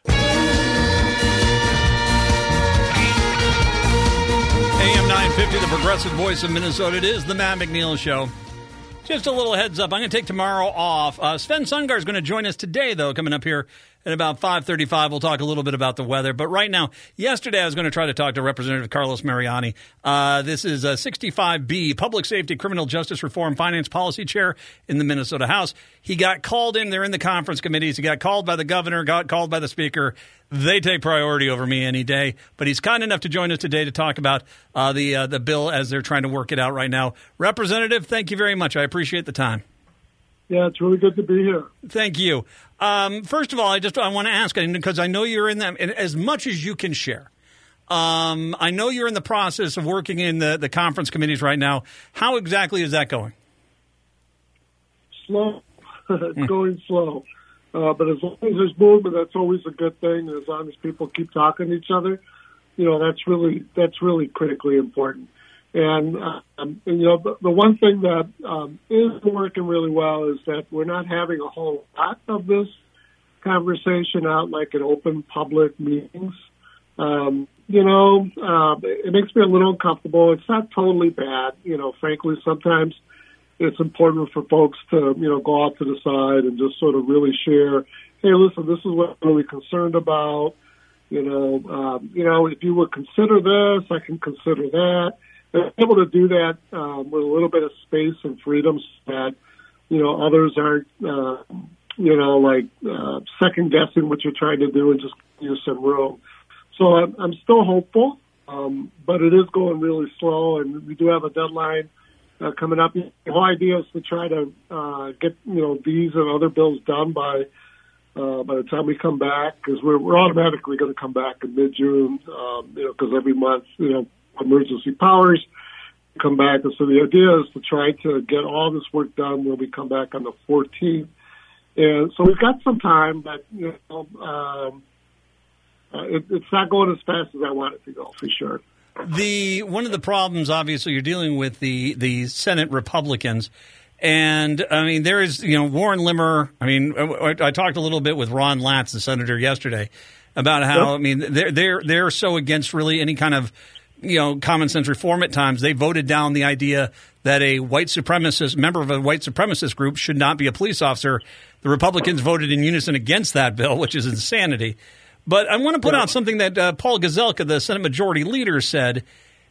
A M nine fifty, the progressive voice of Minnesota. It is the Matt McNeil Show. Just a little heads up. I'm going to take tomorrow off. Uh, Sven Sundgaard is going to join us today, though, coming up here at about five thirty-five. We'll talk a little bit about the weather. But right now, yesterday I was going to try to talk to Representative Carlos Mariani. Uh, this is a sixty-five B, Public Safety, Criminal Justice Reform, Finance Policy Chair in the Minnesota House. He got called in. They're in the conference committees. He got called by the governor, got called by the speaker. They take priority over me any day. But he's kind enough to join us today to talk about uh, the uh, the bill as they're trying to work it out right now. Representative, thank you very much. I appreciate the time. Yeah, it's really good to be here. Thank you. Um, first of all, I just I want to ask, because I know you're in that, as much as you can share. Um, I know you're in the process of working in the, the conference committees right now. How exactly is that going? Slow. It's mm. going slow. Uh, but as long as there's movement, that's always a good thing. And as long as people keep talking to each other, you know, that's really that's really critically important. And, uh, um, and you know, the, the one thing that um, is working really well is that we're not having a whole lot of this conversation out like in open public meetings. Um, you know, uh, it makes me a little uncomfortable. It's not totally bad. You know, frankly, sometimes it's important for folks to, you know, go off to the side and just sort of really share, hey, listen, this is what I'm really concerned about. You know, um, you know, if you would consider this, I can consider that. And able to do that um, with a little bit of space and freedom so that, you know, others aren't, uh, you know, like uh, second-guessing what you're trying to do and just give you some room. So I'm, I'm still hopeful, um, but it is going really slow, and we do have a deadline Uh, coming up. The whole idea is to try to uh, get, you know, these and other bills done by uh, by the time we come back, because we're, we're automatically going to come back in mid-June, um, you know, because every month, you know, emergency powers come back. And so the idea is to try to get all this work done when we come back on the fourteenth. And so we've got some time, but, you know, um, uh, it, it's not going as fast as I want it to go, for sure. The one of the problems, obviously, you're dealing with the, the Senate Republicans. And, I mean, there is, you know, Warren Limmer. I mean, I, I talked a little bit with Ron Latz, the senator, yesterday, about how, yep. I mean, they're, they're, they're so against really any kind of, you know, common sense reform at times. They voted down the idea that a white supremacist, member of a white supremacist group should not be a police officer. The Republicans voted in unison against that bill, which is insanity. But I want to put out something that uh, Paul Gazelka, the Senate Majority Leader, said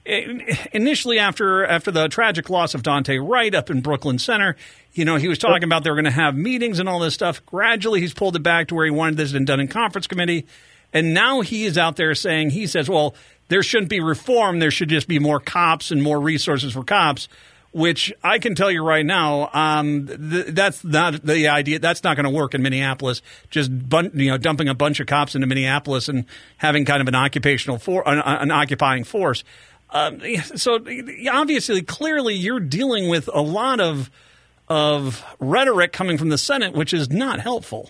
initially after after the tragic loss of Daunte Wright up in Brooklyn Center. You know, he was talking about they were going to have meetings and all this stuff. Gradually, he's pulled it back to where he wanted this done in conference committee. And now he is out there saying, he says, well, there shouldn't be reform. There should just be more cops and more resources for cops, which I can tell you right now, um, th- that's not the idea. That's not going to work in Minneapolis. Just bun- you know, dumping a bunch of cops into Minneapolis and having kind of an occupational for an, an occupying force. Um, so obviously, clearly, you're dealing with a lot of of rhetoric coming from the Senate, which is not helpful.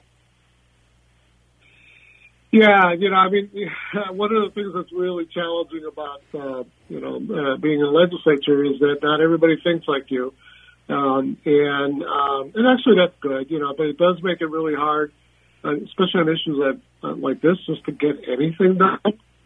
Yeah, you know, I mean, one of the things that's really challenging about, uh, you know, uh, being in the legislature is that not everybody thinks like you. Um, and, um, and actually that's good, you know, but it does make it really hard, uh, especially on issues that, uh, like this, just to get anything done.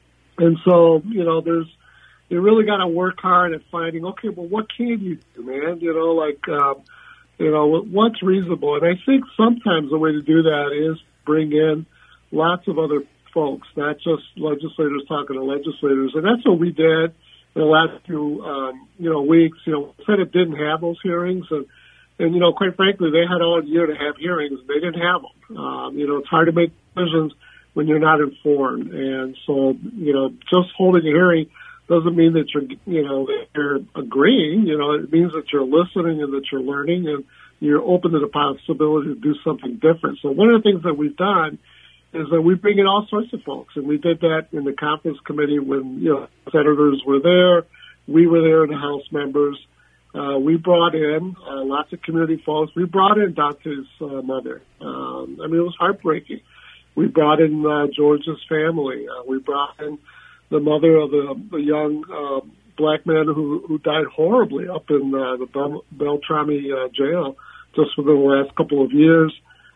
And so, you know, there's, you really got to work hard at finding, okay, well, what can you do, man? You know, like, um, you know, what's reasonable? And I think sometimes the way to do that is bring in lots of other folks, not just legislators talking to legislators. And that's what we did in the last few, um, you know, weeks. You know, the Senate didn't have those hearings. And, and, you know, quite frankly, they had all year to have hearings. They didn't have them. Um, you know, it's hard to make decisions when you're not informed. And so, you know, just holding a hearing doesn't mean that you're, you know, that you're agreeing. You know, it means that you're listening and that you're learning and you're open to the possibility to do something different. So one of the things that we've done is that we bring in all sorts of folks, and we did that in the conference committee when, you know, senators were there. We were there, the House members. Uh, we brought in uh, lots of community folks. We brought in Dante's uh, mother. Um, I mean, it was heartbreaking. We brought in uh, George's family. Uh, we brought in the mother of the, the young uh, black man who, who died horribly up in uh, the Bel- Beltrami uh, jail just within the last couple of years.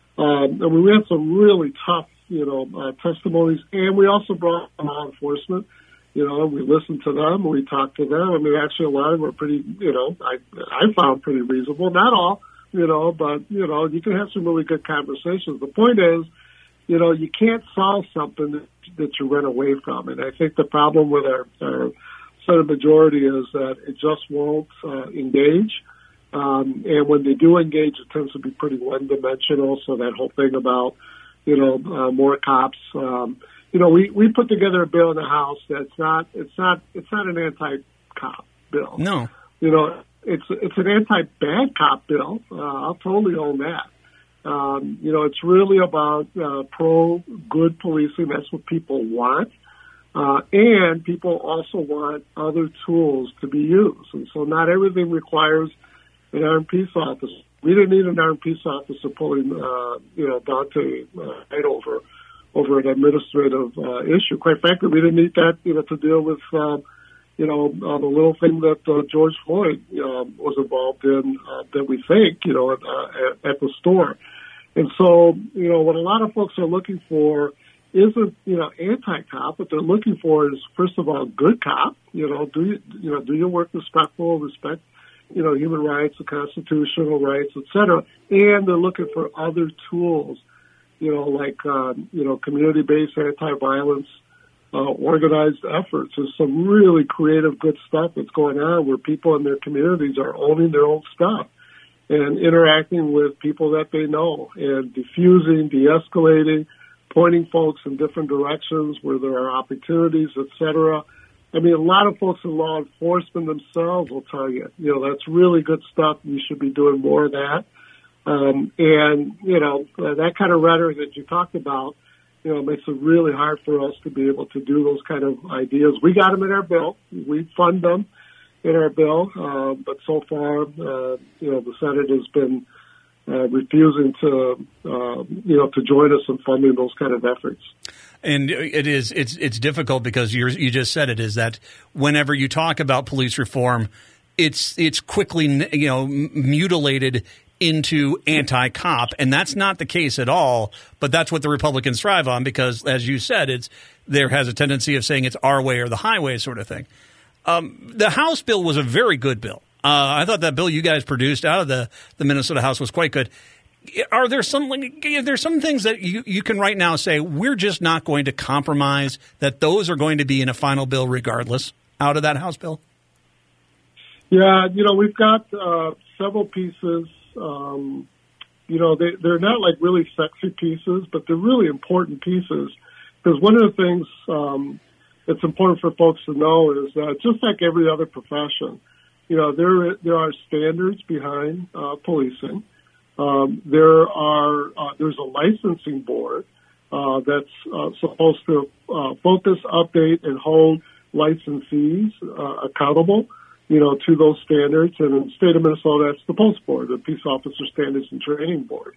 Um, and we had some really tough, you know, uh, testimonies, and we also brought law enforcement. You know, we listened to them, we talked to them. I mean, actually, a lot of them were pretty, you know, I I found pretty reasonable. Not all, you know, but you know, you can have some really good conversations. The point is, you know, you can't solve something that, that you run away from, and I think the problem with our, our Senate majority is that it just won't uh, engage. Um, and when they do engage, it tends to be pretty one-dimensional. So that whole thing about, you know, uh, more cops. Um, you know, we, we put together a bill in the House that's not, it's not, it's not an anti-cop bill. No. You know, it's, it's an anti-bad cop bill. Uh, I'll totally own that. Um, you know, it's really about, uh, pro-good policing. That's what people want. Uh, and people also want other tools to be used. And so not everything requires an armed peace officer. We didn't need an armed peace officer pulling, uh, you know, Dante uh, right over over an administrative uh, issue. Quite frankly, we didn't need that, you know, to deal with, um, you know, uh, the little thing that uh, George Floyd uh, was involved in uh, that we think, you know, at, uh, at, at the store. And so, you know, what a lot of folks are looking for isn't, you know, anti-cop. What they're looking for is, first of all, good cop. You know, do you, you know, do your work respectful, respect, you know, human rights, the constitutional rights, et cetera. And they're looking for other tools, you know, like, um, you know, community-based anti-violence, uh, organized efforts. There's some really creative, good stuff that's going on where people in their communities are owning their own stuff and interacting with people that they know and diffusing, de-escalating, pointing folks in different directions where there are opportunities, et cetera. I mean, a lot of folks in law enforcement themselves will tell you, you know, that's really good stuff. You should be doing more of that. Um, and, you know, uh, that kind of rhetoric that you talked about, you know, makes it really hard for us to be able to do those kind of ideas. We got them in our bill. We fund them in our bill. Uh, but so far, uh, you know, the Senate has been uh, refusing to, uh, you know, to join us in funding those kind of efforts. And it is it's it's difficult because you you just said it is that whenever you talk about police reform, it's it's quickly, you know, mutilated into anti-cop, and that's not the case at all. But that's what the Republicans thrive on because, as you said, it's there has a tendency of saying it's our way or the highway sort of thing. Um, the House bill was a very good bill. Uh, I thought that bill you guys produced out of the, the Minnesota House was quite good. Are there some like, are there some things that you, you can right now say we're just not going to compromise, that those are going to be in a final bill regardless out of that House bill? Yeah, you know, we've got uh, several pieces. Um, you know, they, they're not like really sexy pieces, but they're really important pieces because one of the things um, that's important for folks to know is that just like every other profession, you know, there there are standards behind uh, policing. Um, there are uh, there's a licensing board uh, that's uh, supposed to uh, focus, update, and hold licensees uh, accountable, you know, to those standards. And in the state of Minnesota, that's the Post Board, the Peace Officer Standards and Training Board.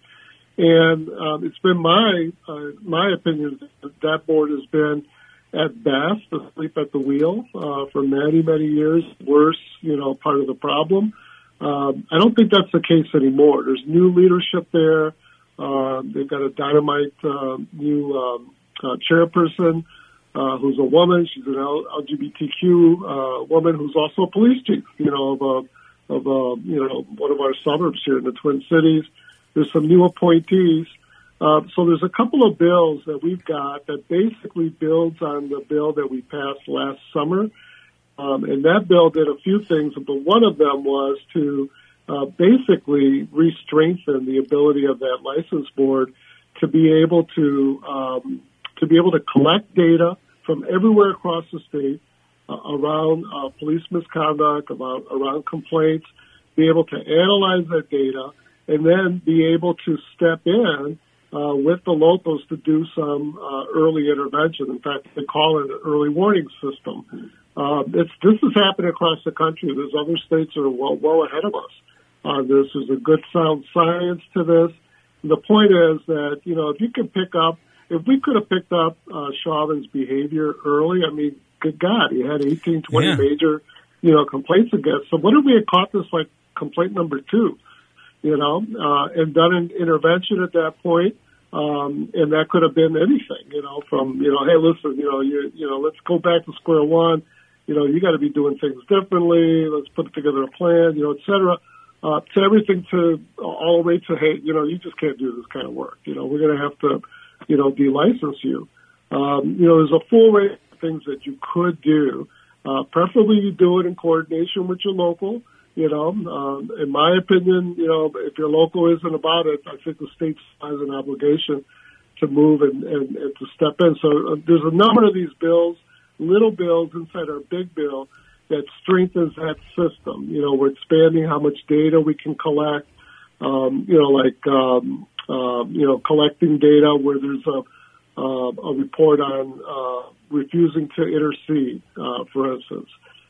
And um, it's been my uh, my opinion that that board has been, at best, asleep at the wheel uh, for many, many years. Worse, you know, part of the problem. Um, I don't think that's the case anymore. There's new leadership there. Uh, they've got a dynamite uh, new um, uh, chairperson uh, who's a woman. She's an L G B T Q uh, woman who's also a police chief, you know, of, a, of a, you know, one of our suburbs here in the Twin Cities. There's some new appointees. Uh, so there's a couple of bills that we've got that basically builds on the bill that we passed last summer. Um, and that bill did a few things, but one of them was to uh, basically re-strengthen the ability of that license board to be able to um, to be able to collect data from everywhere across the state uh, around uh, police misconduct, about around complaints, be able to analyze that data, and then be able to step in Uh, with the locals to do some uh, early intervention. In fact, they call it an early warning system. Uh, it's, this is happening across the country. There's other states that are well, well ahead of us on this. There's a good sound science to this. And the point is that, you know, if you can pick up, if we could have picked up uh, Chauvin's behavior early, I mean, good God, he had eighteen, twenty yeah. major, you know, complaints against him. What if we had caught this like complaint number two, you know, uh, and done an intervention at that point? Um, and that could have been anything, you know, from, you know, hey, listen, you know, you, you know, let's go back to square one. You know, you got to be doing things differently. Let's put together a plan, you know, et cetera, uh, to everything to all the way to, hey, you know, you just can't do this kind of work. You know, we're going to have to, you know, de-license you. Um, you know, there's a full range of things that you could do. Uh, preferably you do it in coordination with your local. You know, um, in my opinion, you know, if your local isn't about it, I think the state has an obligation to move and, and, and to step in. So uh, there's a number of these bills, little bills inside our big bill that strengthens that system. You know, we're expanding how much data we can collect, um, you know, like, um, uh, you know, collecting data where there's a, uh, a report on uh, refusing to intercede, uh, for instance.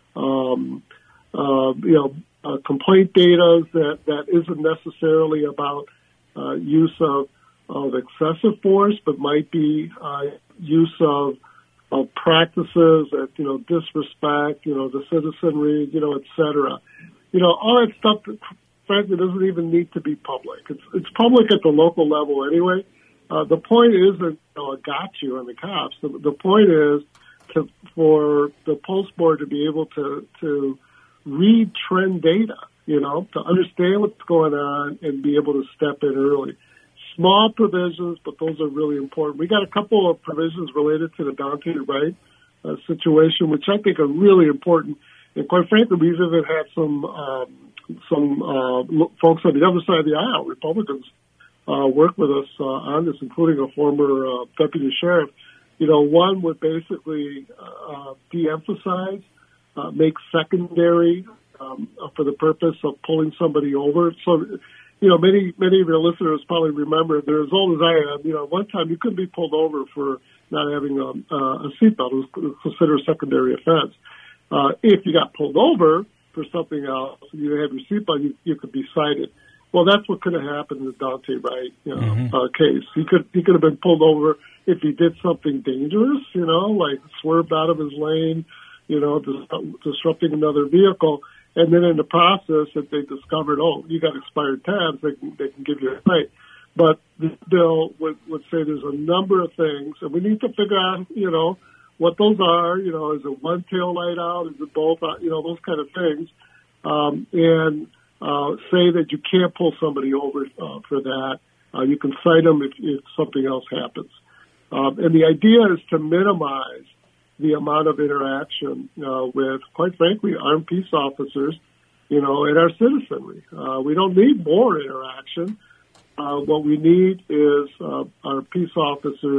Um, uh, you know, Uh, complaint data that, that isn't necessarily about uh, use of, of excessive force, but might be uh, use of, of practices that, you know, disrespect, you know, the citizenry, you know, et cetera. You know, all that stuff, that, frankly, doesn't even need to be public. It's, it's public at the local level anyway. Uh, the point isn't, you know, a got you on the cops. The, the point is to, for the Post Board to be able to, to read trend data, you know, to understand what's going on and be able to step in early. Small provisions, but those are really important. We got a couple of provisions related to the Dante Wright uh, situation, which I think are really important. And quite frankly, we've even had some um, some uh, folks on the other side of the aisle, Republicans, uh, work with us uh, on this, including a former uh, deputy sheriff. You know, one would basically uh, de-emphasize Uh, make secondary um, for the purpose of pulling somebody over. So, you know, many many of your listeners probably remember, they're as old as I am. You know, one time you couldn't be pulled over for not having a, uh, a seatbelt. It was considered a secondary offense. Uh, if you got pulled over for something else, you have your seatbelt, you, you could be cited. Well, that's what could have happened in the Dante Wright, you know, mm-hmm. uh, case. He could he could have been pulled over if he did something dangerous, you know, like swerved out of his lane, you know, dis- disrupting another vehicle. And then in the process, if they discovered, oh, you got expired tabs, they can, they can give you a cite. But this bill would, would say there's a number of things, and we need to figure out, you know, what those are. You know, is it one tail light out? Is it both? You know, those kind of things. Um, and uh, say that you can't pull somebody over uh, for that. Uh, you can cite them if, if something else happens. Um, and the idea is to minimize the amount of interaction uh, with, quite frankly, armed peace officers, you know, and our citizenry. Uh, we don't need more interaction. Uh, what we need is uh, our peace officers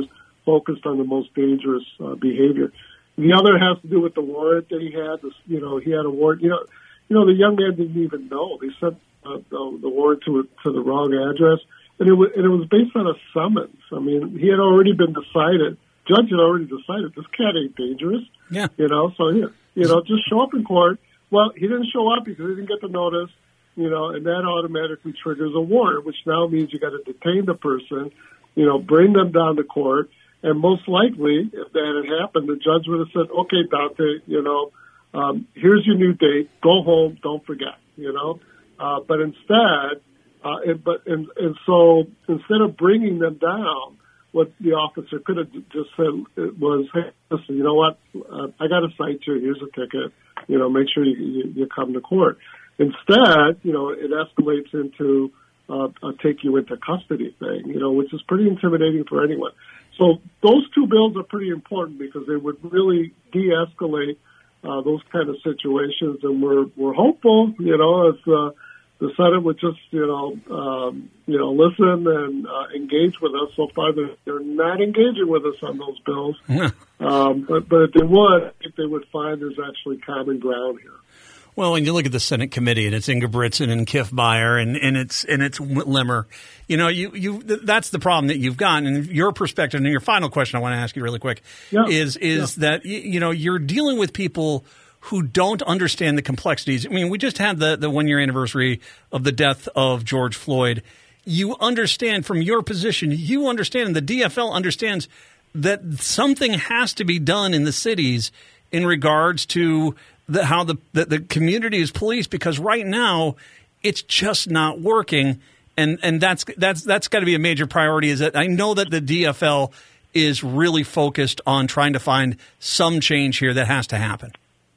focused on the most dangerous uh, behavior. The other has to do with the warrant that he had. This, you know, he had a warrant. You know, you know, the young man didn't even know. They sent uh, the, the warrant to to the wrong address, and it was and it was based on a summons. I mean, he had already been decided. Judge had already decided this cat ain't dangerous. Yeah. You know, so here, you know, just show up in court. Well, he didn't show up because he didn't get the notice. You know, and that automatically triggers a warrant, which now means you got to detain the person. You know, bring them down to court. And most likely, if that had happened, the judge would have said, okay, Dante, you know, um, here's your new date. Go home. Don't forget, you know. Uh, but instead, uh, it, but and, and so instead of bringing them down, what the officer could have just said was, hey, listen, you know what? Uh, I got to cite you. Here's a ticket. You know, make sure you, you, you come to court. Instead, you know, it escalates into uh, a take you into custody thing, you know, which is pretty intimidating for anyone. So those two bills are pretty important because they would really de-escalate uh, those kind of situations, and we're we're hopeful, you know, if uh, the Senate would just, you know, um, you know, listen and uh, engage with us. So far, they're, they're not engaging with us on those bills, um, but but if they would, I think they would find there's actually common ground here. Well, when you look at the Senate committee, and it's Ingebrigtsen and Kiffmeyer, and, and it's and it's Limmer, you know, you you that's the problem that you've got. And your perspective, and your final question I want to ask you really quick yeah. is is yeah. that you know you're dealing with people who don't understand the complexities. I mean, we just had the the one year anniversary of the death of George Floyd. You understand from your position, you understand, and the D F L understands that something has to be done in the cities in regards to The, how the, the the community is policed, because right now it's just not working, and and that's that's that's got to be a major priority. Is that I know that the D F L is really focused on trying to find some change here that has to happen.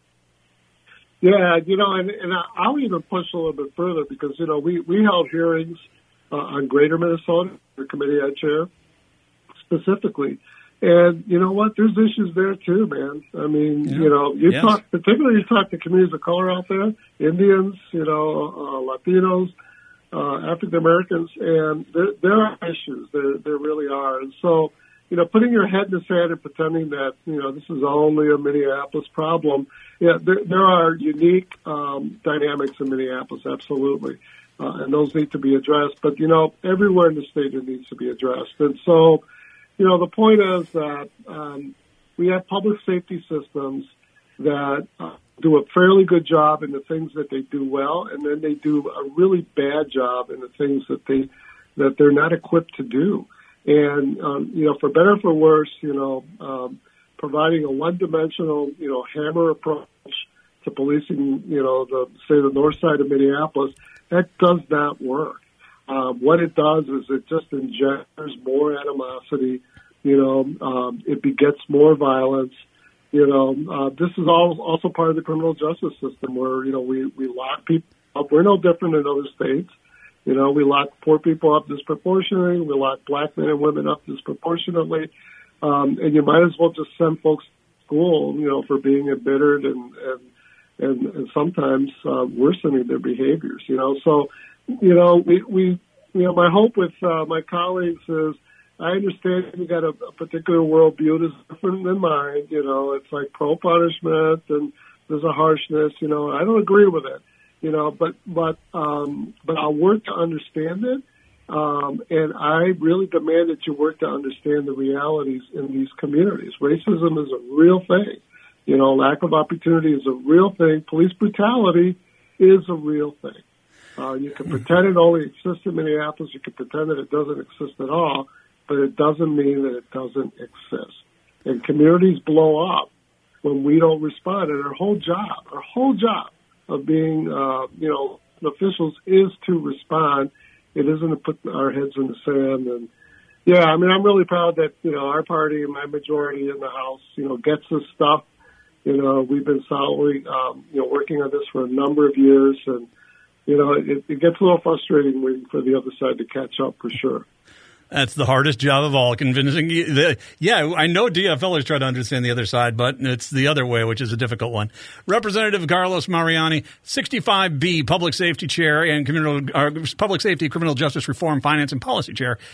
Yeah, you know, and, and I'll even push a little bit further because you know we we held hearings uh, on Greater Minnesota, the committee I chair specifically. And you know what? There's issues there too, man. I mean, yeah. you know, you yes. talk, particularly you talk to communities of color out there, Indians, you know, uh, Latinos, uh, African Americans, and there, there are issues. There, there really are. And so, you know, putting your head in the sand and pretending that you know this is only a Minneapolis problem. Yeah, there, there are unique um, dynamics in Minneapolis, absolutely, uh, and those need to be addressed. But you know, everywhere in the state it needs to be addressed. And so. You know, the point is that um, we have public safety systems that uh, do a fairly good job in the things that they do well, and then they do a really bad job in the things that they that they're not equipped to do. And um, you know, for better or for worse, you know, um, providing a one-dimensional, you know, hammer approach to policing, you know, the say the north side of Minneapolis, that does not work. Um, what it does is it just engenders more animosity. You know, um, it begets more violence. You know, uh, this is all also part of the criminal justice system where, you know, we, we lock people up. We're no different in other states. You know, we lock poor people up disproportionately. We lock black men and women up disproportionately. Um, and you might as well just send folks to school, you know, for being embittered and, and, and, and sometimes uh, worsening their behaviors, you know. So, you know, we, we, you know, my hope with uh, my colleagues is I understand you got a, a particular worldview that's different than mine. You know, it's like pro-punishment and there's a harshness. You know, I don't agree with it. You know, but but um, but I'll work to understand it, um, and I really demand that you work to understand the realities in these communities. Racism is a real thing. You know, lack of opportunity is a real thing. Police brutality is a real thing. Uh, you can pretend it only exists in Minneapolis. You can pretend that it doesn't exist at all, but it doesn't mean that it doesn't exist. And communities blow up when we don't respond. And our whole job, our whole job of being, uh, you know, officials is to respond. It isn't to put our heads in the sand. And, yeah, I mean, I'm really proud that, you know, our party and my majority in the House, you know, gets this stuff. You know, we've been solidly, um, you know, working on this for a number of years. And, you know, it, it gets a little frustrating waiting for the other side to catch up for sure. That's the hardest job of all, convincing you. The, yeah, I know D F Lers try to understand the other side, but it's the other way, which is a difficult one. Representative Carlos Mariani, sixty-five B, Public Safety Chair and criminal, uh, Public Safety, Criminal Justice Reform, Finance and Policy Chair.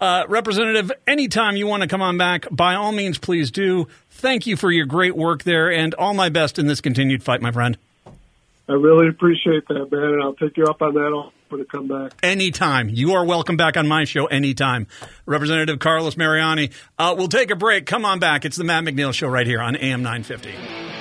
Uh, Representative, anytime you want to come on back, by all means, please do. Thank you for your great work there, and all my best in this continued fight, my friend. I really appreciate that, man, and I'll take you up on that offer to come back. Anytime. You are welcome back on my show anytime. Representative Carlos Mariani. Uh, we'll take a break. Come on back. It's the Matt McNeil Show right here on A M nine fifty.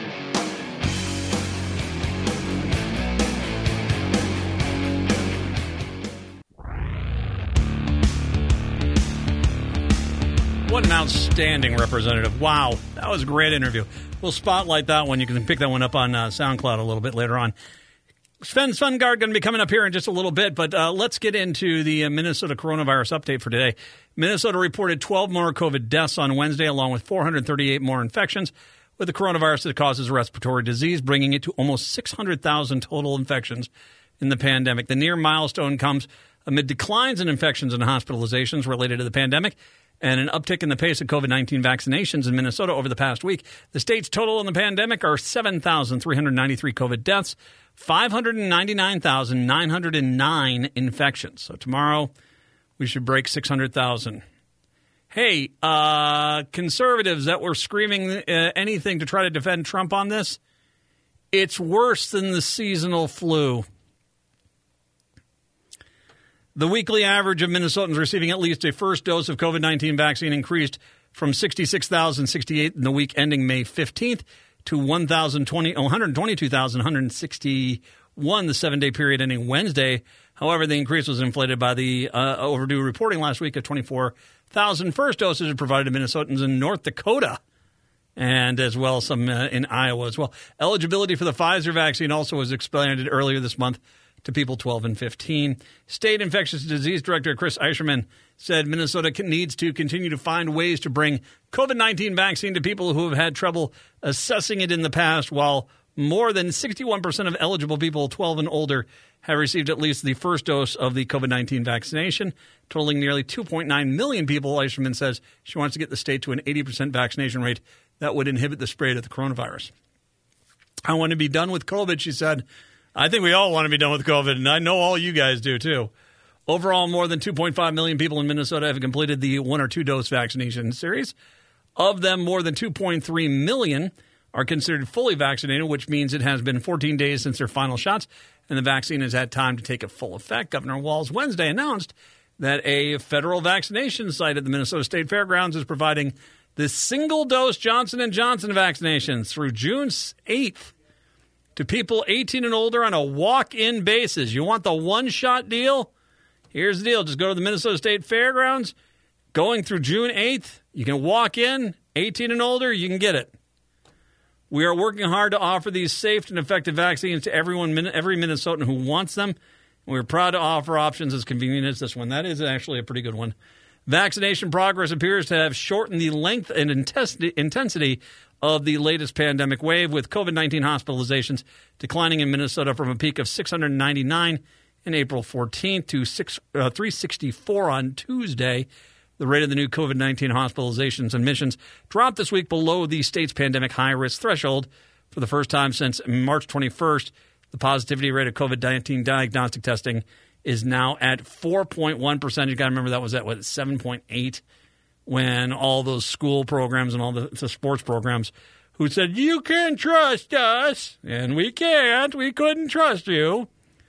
What an outstanding representative. Wow. That was a great interview. We'll spotlight that one. You can pick that one up on uh, SoundCloud a little bit later on. Sven Svengard going to be coming up here in just a little bit, but uh, let's get into the uh, Minnesota coronavirus update for today. Minnesota reported twelve more COVID deaths on Wednesday, along with four hundred thirty-eight more infections with the coronavirus that causes respiratory disease, bringing it to almost six hundred thousand total infections in the pandemic. The near milestone comes amid declines in infections and hospitalizations related to the pandemic and an uptick in the pace of COVID nineteen vaccinations in Minnesota over the past week. The state's total in the pandemic are seven thousand three hundred ninety-three COVID deaths, five hundred ninety-nine thousand nine hundred nine infections. So tomorrow we should break six hundred thousand. Hey, uh, conservatives that were screaming uh, anything to try to defend Trump on this, it's worse than the seasonal flu. The weekly average of Minnesotans receiving at least a first dose of COVID nineteen vaccine increased from sixty-six thousand sixty-eight in the week ending May fifteenth to one hundred twenty-two thousand one hundred sixty-one the seven-day period ending Wednesday. However, the increase was inflated by the uh, overdue reporting last week of twenty-four thousand first doses provided to Minnesotans in North Dakota and as well as some uh, in Iowa as well. Eligibility for the Pfizer vaccine also was expanded earlier this month to people twelve and fifteen. State Infectious Disease Director Chris Eischerman said Minnesota needs to continue to find ways to bring COVID nineteen vaccine to people who have had trouble assessing it in the past, while more than sixty-one percent of eligible people twelve and older have received at least the first dose of the COVID nineteen vaccination, totaling nearly two point nine million people. Eischerman says she wants to get the state to an eighty percent vaccination rate that would inhibit the spread of the coronavirus. I want to be done with COVID, she said. I think we all want to be done with COVID, and I know all you guys do, too. Overall, more than two point five million people in Minnesota have completed the one- or two-dose vaccination series. Of them, more than two point three million are considered fully vaccinated, which means it has been fourteen days since their final shots, and the vaccine has had time to take a full effect. Governor Walz Wednesday announced that a federal vaccination site at the Minnesota State Fairgrounds is providing the single-dose Johnson and Johnson vaccinations through June eighth. To people eighteen and older on a walk-in basis. You want the one-shot deal? Here's the deal. Just go to the Minnesota State Fairgrounds. Going through June eighth, you can walk in. eighteen and older, you can get it. We are working hard to offer these safe and effective vaccines to everyone, every Minnesotan who wants them. We're proud to offer options as convenient as this one. That is actually a pretty good one. Vaccination progress appears to have shortened the length and intensity of the latest pandemic wave, with COVID nineteen hospitalizations declining in Minnesota from a peak of six hundred ninety-nine on April fourteenth to six, uh, three hundred sixty-four on Tuesday. The rate of the new COVID nineteen hospitalizations and admissions dropped this week below the state's pandemic high-risk threshold for the first time since March twenty-first. The positivity rate of COVID nineteen diagnostic testing is now at four point one percent. You got to remember that was at, what, seven point eight when all those school programs and all the, the sports programs who said, you can trust us, and we can't. We couldn't trust you.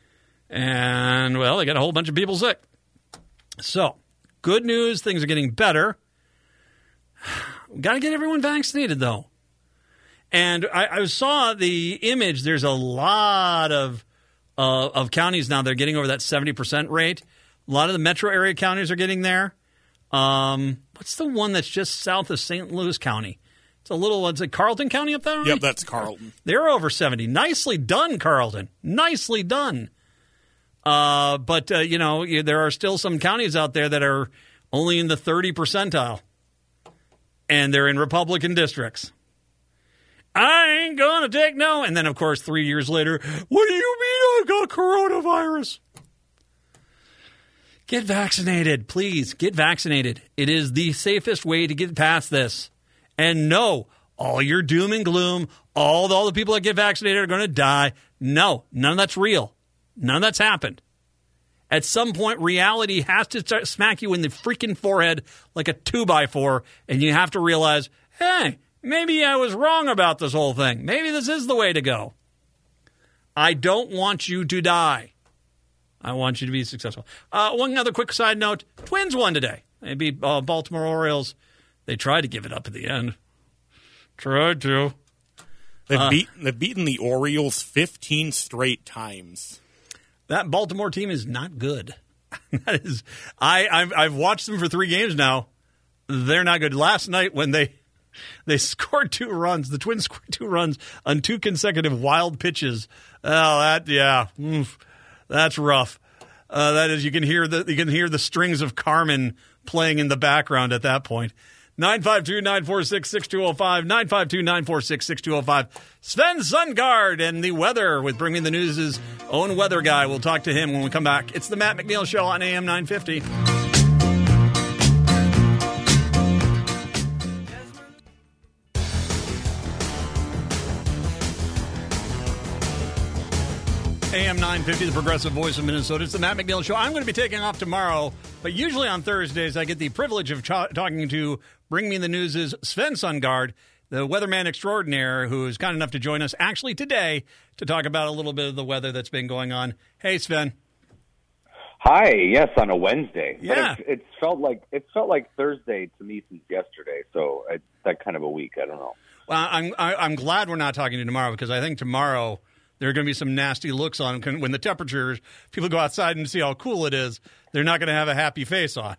And, well, they got a whole bunch of people sick. So, good news, things are getting better. We've got to get everyone vaccinated, though. And I, I saw the image. There's a lot of uh, of counties now that are getting over that seventy percent rate. A lot of the metro area counties are getting there. Um, what's the one that's just south of Saint Louis County? It's a little, is it Carlton County up there? Right? Yep, that's Carlton. They're over seventy. Nicely done, Carlton. Nicely done. Uh, but, uh, you know, there are still some counties out there that are only in the thirty percentile. And they're in Republican districts. I ain't going to take no. And then, of course, three years later, what do you mean I got coronavirus? Get vaccinated, please. Get vaccinated. It is the safest way to get past this. And no, all your doom and gloom, all the, all the people that get vaccinated are going to die. No, none of that's real. None of that's happened. At some point, reality has to start smack you in the freaking forehead like a two by four, and you have to realize, hey, maybe I was wrong about this whole thing. Maybe this is the way to go. I don't want you to die. I want you to be successful. Uh, one other quick side note. Twins won today. They beat uh, Baltimore Orioles. They tried to give it up at the end. Tried to. They've, Uh, beat, they've beaten the Orioles fifteen straight times. That Baltimore team is not good. that is, I, I've, I've watched them for three games now. They're not good. Last night when they they scored two runs, the Twins scored two runs on two consecutive wild pitches. Oh, that yeah, oof, that's rough. Uh, that is, you can hear the you can hear the strings of Carmen playing in the background at that point. nine five two, nine four six, six two zero five, nine five two, nine four six, six two zero five. Sven Sundgaard and the weather with Bring Me the News' own weather guy. We'll talk to him when we come back. It's the Matt McNeil Show on A M nine fifty. A M nine fifty, the progressive voice of Minnesota. It's the Matt McNeil Show. I'm going to be taking off tomorrow, but usually on Thursdays I get the privilege of ch- talking to Bring Me the News' Sven Sundgaard, the weatherman extraordinaire, who is kind enough to join us actually today to talk about a little bit of the weather that's been going on. Hey, Sven. Hi. Yes, on a Wednesday. Yeah. But it's, it's felt like it felt like Thursday to me since yesterday. So I, that kind of a week. I don't know. Well, I'm I, I'm glad we're not talking to you tomorrow because I think tomorrow there are going to be some nasty looks on when the temperatures, people go outside and see how cool it is. They're not going to have a happy face on.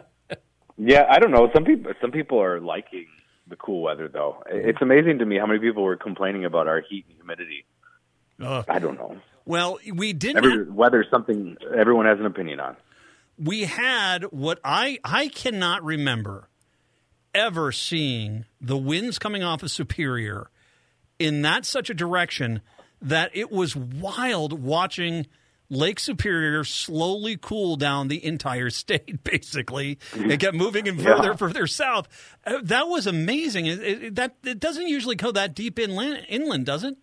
Yeah, I don't know. Some people some people are liking the cool weather, though. It's amazing to me how many people were complaining about our heat and humidity. Uh, I don't know. well, we didn't. Every, weather's something everyone has an opinion on. We had what I I cannot remember ever seeing the winds coming off of Superior in that such a direction that it was wild watching Lake Superior slowly cool down the entire state, basically. It kept moving in further, Yeah. further south. Uh, that was amazing. It, it, that, it doesn't usually go that deep inland, inland, does it?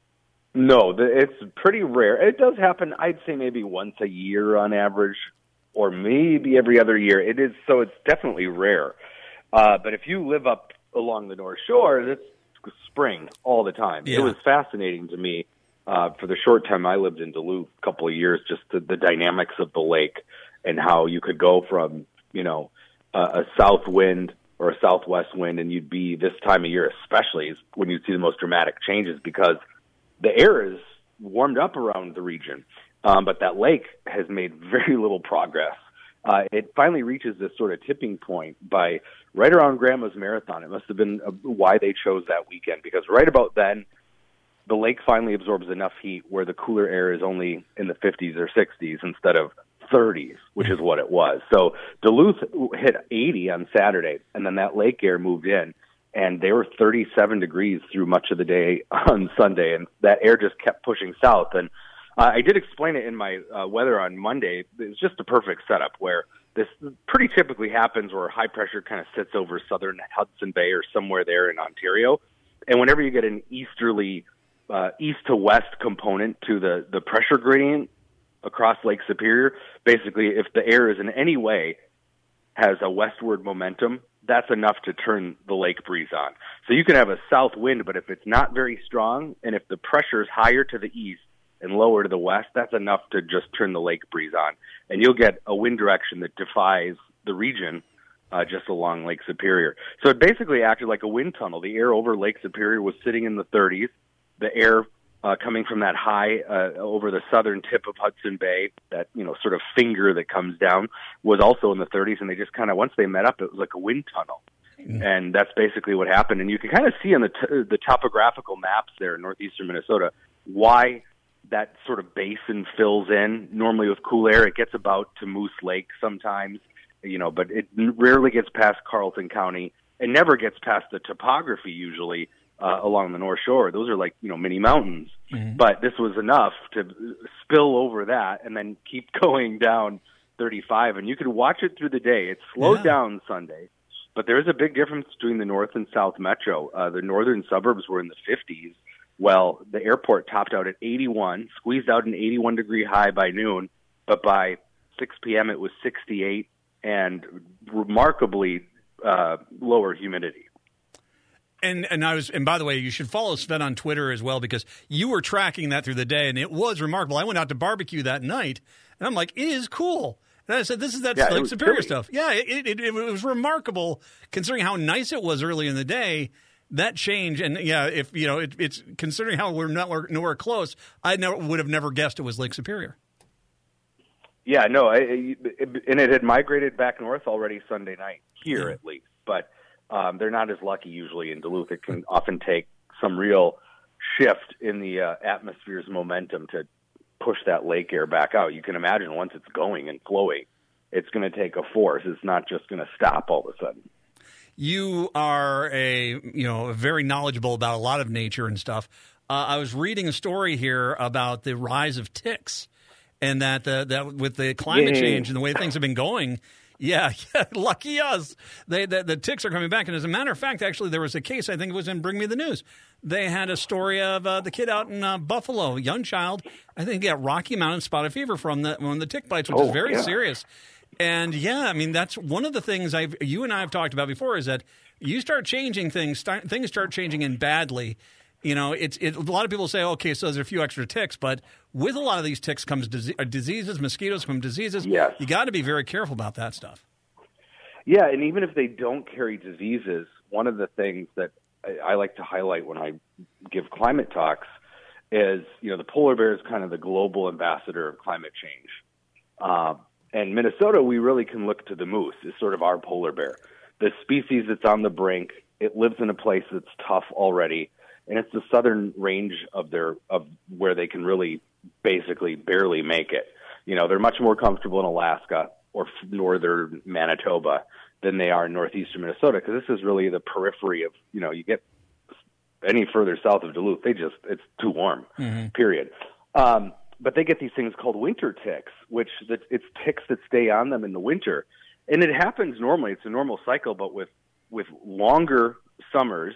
No, the, it's pretty rare. It does happen, I'd say maybe once a year on average, or maybe every other year. It is so it's definitely rare. Uh, but if you live up along the North Shore, it's spring all the time. Yeah. It was fascinating to me uh, for the short time I lived in Duluth, a couple of years, just the, the dynamics of the lake and how you could go from, you know, uh, a south wind or a southwest wind, and you'd be this time of year, especially is when you'd see the most dramatic changes because the air is warmed up around the region, um, but that lake has made very little progress. Uh, it finally reaches this sort of tipping point by right around Grandma's Marathon. It must have been uh, why they chose that weekend, because right about then, the lake finally absorbs enough heat where the cooler air is only in the fifties or sixties instead of thirties, which is what it was. So Duluth hit eighty on Saturday, and then that lake air moved in, and they were thirty-seven degrees through much of the day on Sunday, and that air just kept pushing south. And Uh, I did explain it in my uh, weather on Monday. It's just a perfect setup where this pretty typically happens where high pressure kind of sits over southern Hudson Bay or somewhere there in Ontario. And whenever you get an easterly, uh, east to west component to the, the pressure gradient across Lake Superior, basically if the air is in any way has a westward momentum, that's enough to turn the lake breeze on. So you can have a south wind, but if it's not very strong and if the pressure is higher to the east, and lower to the west, that's enough to just turn the lake breeze on. And you'll get a wind direction that defies the region uh, just along Lake Superior. So it basically acted like a wind tunnel. The air over Lake Superior was sitting in the thirties. The air uh, coming from that high uh, over the southern tip of Hudson Bay, that, you know, sort of finger that comes down, was also in the thirties. And they just kind of, once they met up, it was like a wind tunnel. Mm-hmm. And that's basically what happened. And you can kind of see on the, t- the topographical maps there in northeastern Minnesota why that sort of basin fills in. Normally with cool air, it gets about to Moose Lake sometimes, you know, but it rarely gets past Carleton County. It never gets past the topography usually uh, along the North Shore. Those are like, you know, mini mountains. Mm-hmm. But this was enough to spill over that and then keep going down thirty-five. And you could watch it through the day. It slowed yeah. down Sunday. But there is a big difference between the north and south metro. Uh, the northern suburbs were in the fifties. Well, the airport topped out at eighty-one, squeezed out an eighty-one degree high by noon, but by six p.m. it was sixty-eight and remarkably uh, lower humidity. And and I was and by the way, you should follow Sven on Twitter as well, because you were tracking that through the day, and it was remarkable. I went out to barbecue that night, and I'm like, it is cool. And I said, this is that Yeah, it Lake was Superior pretty. stuff. Yeah, it, it it was remarkable considering how nice it was early in the day. That change, and yeah, if you know, it, it's considering how we're not we're nowhere close, I never would have never guessed it was Lake Superior. Yeah, no, I, it, and it had migrated back north already Sunday night, here at least. But um, they're not as lucky usually in Duluth. It can often take some real shift in the uh, atmosphere's momentum to push that lake air back out. You can imagine once it's going and flowing, it's going to take a force. It's not just going to stop all of a sudden. You are a you know very knowledgeable about a lot of nature and stuff. Uh, I was reading a story here about the rise of ticks, and that the, that with the climate Yay. change and the way things have been going, yeah, yeah lucky us, they the, the ticks are coming back. And as a matter of fact, actually, there was a case, I think it was in Bring Me the News. They had a story of uh, the kid out in uh, Buffalo, a young child, I think, got Rocky Mountain spotted fever from the from the tick bites, which Oh, is very yeah. serious. And yeah, I mean, that's one of the things I've you and I have talked about before, is that you start changing things, start, things start changing in badly. You know, it's it, a lot of people say, okay, so there's a few extra ticks, but with a lot of these ticks comes dis- uh, diseases, mosquitoes come diseases. Yes. You got to be very careful about that stuff. Yeah, and even if they don't carry diseases, one of the things that I, I like to highlight when I give climate talks is, you know, the polar bear is kind of the global ambassador of climate change. Um, and Minnesota, we really can look to the moose as sort of our polar bear. The species that's on the brink, it lives in a place that's tough already, and it's the southern range of their of where they can really basically barely make it. You know, they're much more comfortable in Alaska or northern Manitoba than they are in northeastern Minnesota, because this is really the periphery of, you know, you get any further south of Duluth, they just, it's too warm, mm-hmm. period. Um, but they get these things called winter ticks, which that it's ticks that stay on them in the winter. And it happens normally, it's a normal cycle, but with, with longer summers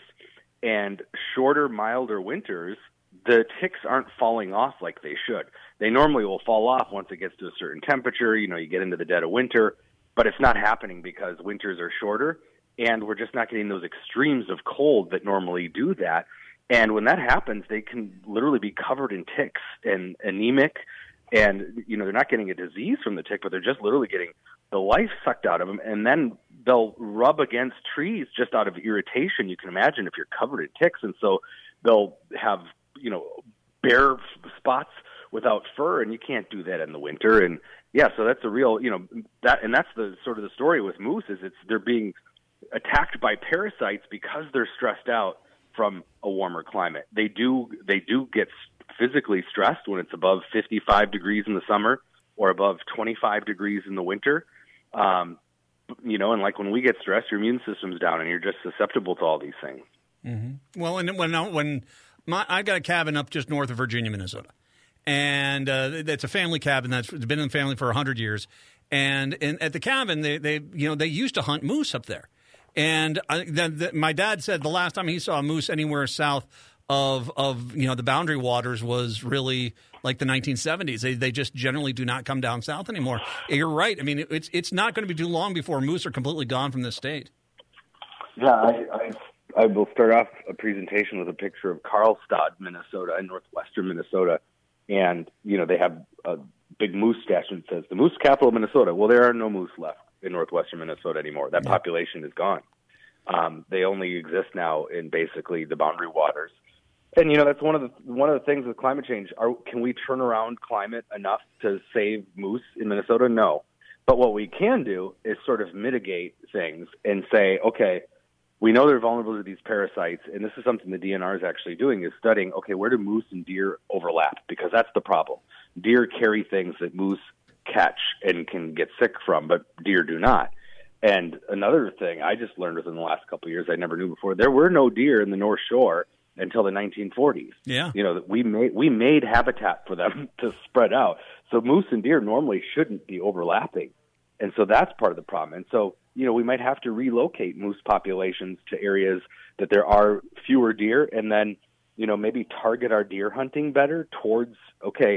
and shorter, milder winters, the ticks aren't falling off like they should. They normally will fall off once it gets to a certain temperature. You know, you get into the dead of winter, but it's not happening because winters are shorter, and we're just not getting those extremes of cold that normally do that. And when that happens, they can literally be covered in ticks and anemic, and, you know, they're not getting a disease from the tick, but they're just literally getting the life sucked out of them, and then they'll rub against trees just out of irritation. You can imagine if you're covered in ticks, and so they'll have, you know, bare spots without fur, and you can't do that in the winter. And yeah, so that's a real, you know, that, and that's the sort of the story with moose, is it's they're being attacked by parasites because they're stressed out from a warmer climate. They do they do get physically stressed when it's above fifty-five degrees in the summer or above twenty-five degrees in the winter. Um, you know, and like when we get stressed, your immune system's down and you're just susceptible to all these things. Mm-hmm. Well, and when when my, I got a cabin up just north of Virginia, Minnesota, and uh, it's a family cabin that's been in the family for a hundred years. And, and at the cabin, they, they you know they used to hunt moose up there. And I, the, the, my dad said the last time he saw a moose anywhere south of of you know the boundary waters was really like the nineteen seventies. They they just generally do not come down south anymore. You're right. I mean, it's it's not going to be too long before moose are completely gone from this state. Yeah, I, I I will start off a presentation with a picture of Karlstad, Minnesota, in northwestern Minnesota, and you know they have a big moose statue that says the moose capital of Minnesota. Well, there are no moose left in northwestern Minnesota anymore. That Yeah. population is gone. Um, they only exist now in basically the boundary waters. And you know that's one of the one of the things with climate change. Are, can we turn around climate enough to save moose in Minnesota? No. But what we can do is sort of mitigate things and say, okay, we know they're vulnerable to these parasites, and this is something the D N R is actually doing, is studying, okay, where do moose and deer overlap? Because that's the problem. Deer carry things that moose catch and can get sick from, but deer do not. And another thing I just learned within the last couple of years I never knew before, there were no deer in the North Shore until the nineteen forties. Yeah. You know, that we made we made habitat for them to spread out. So moose and deer normally shouldn't be overlapping. And so that's part of the problem. And so, you know, we might have to relocate moose populations to areas that there are fewer deer, and then, you know, maybe target our deer hunting better towards, okay,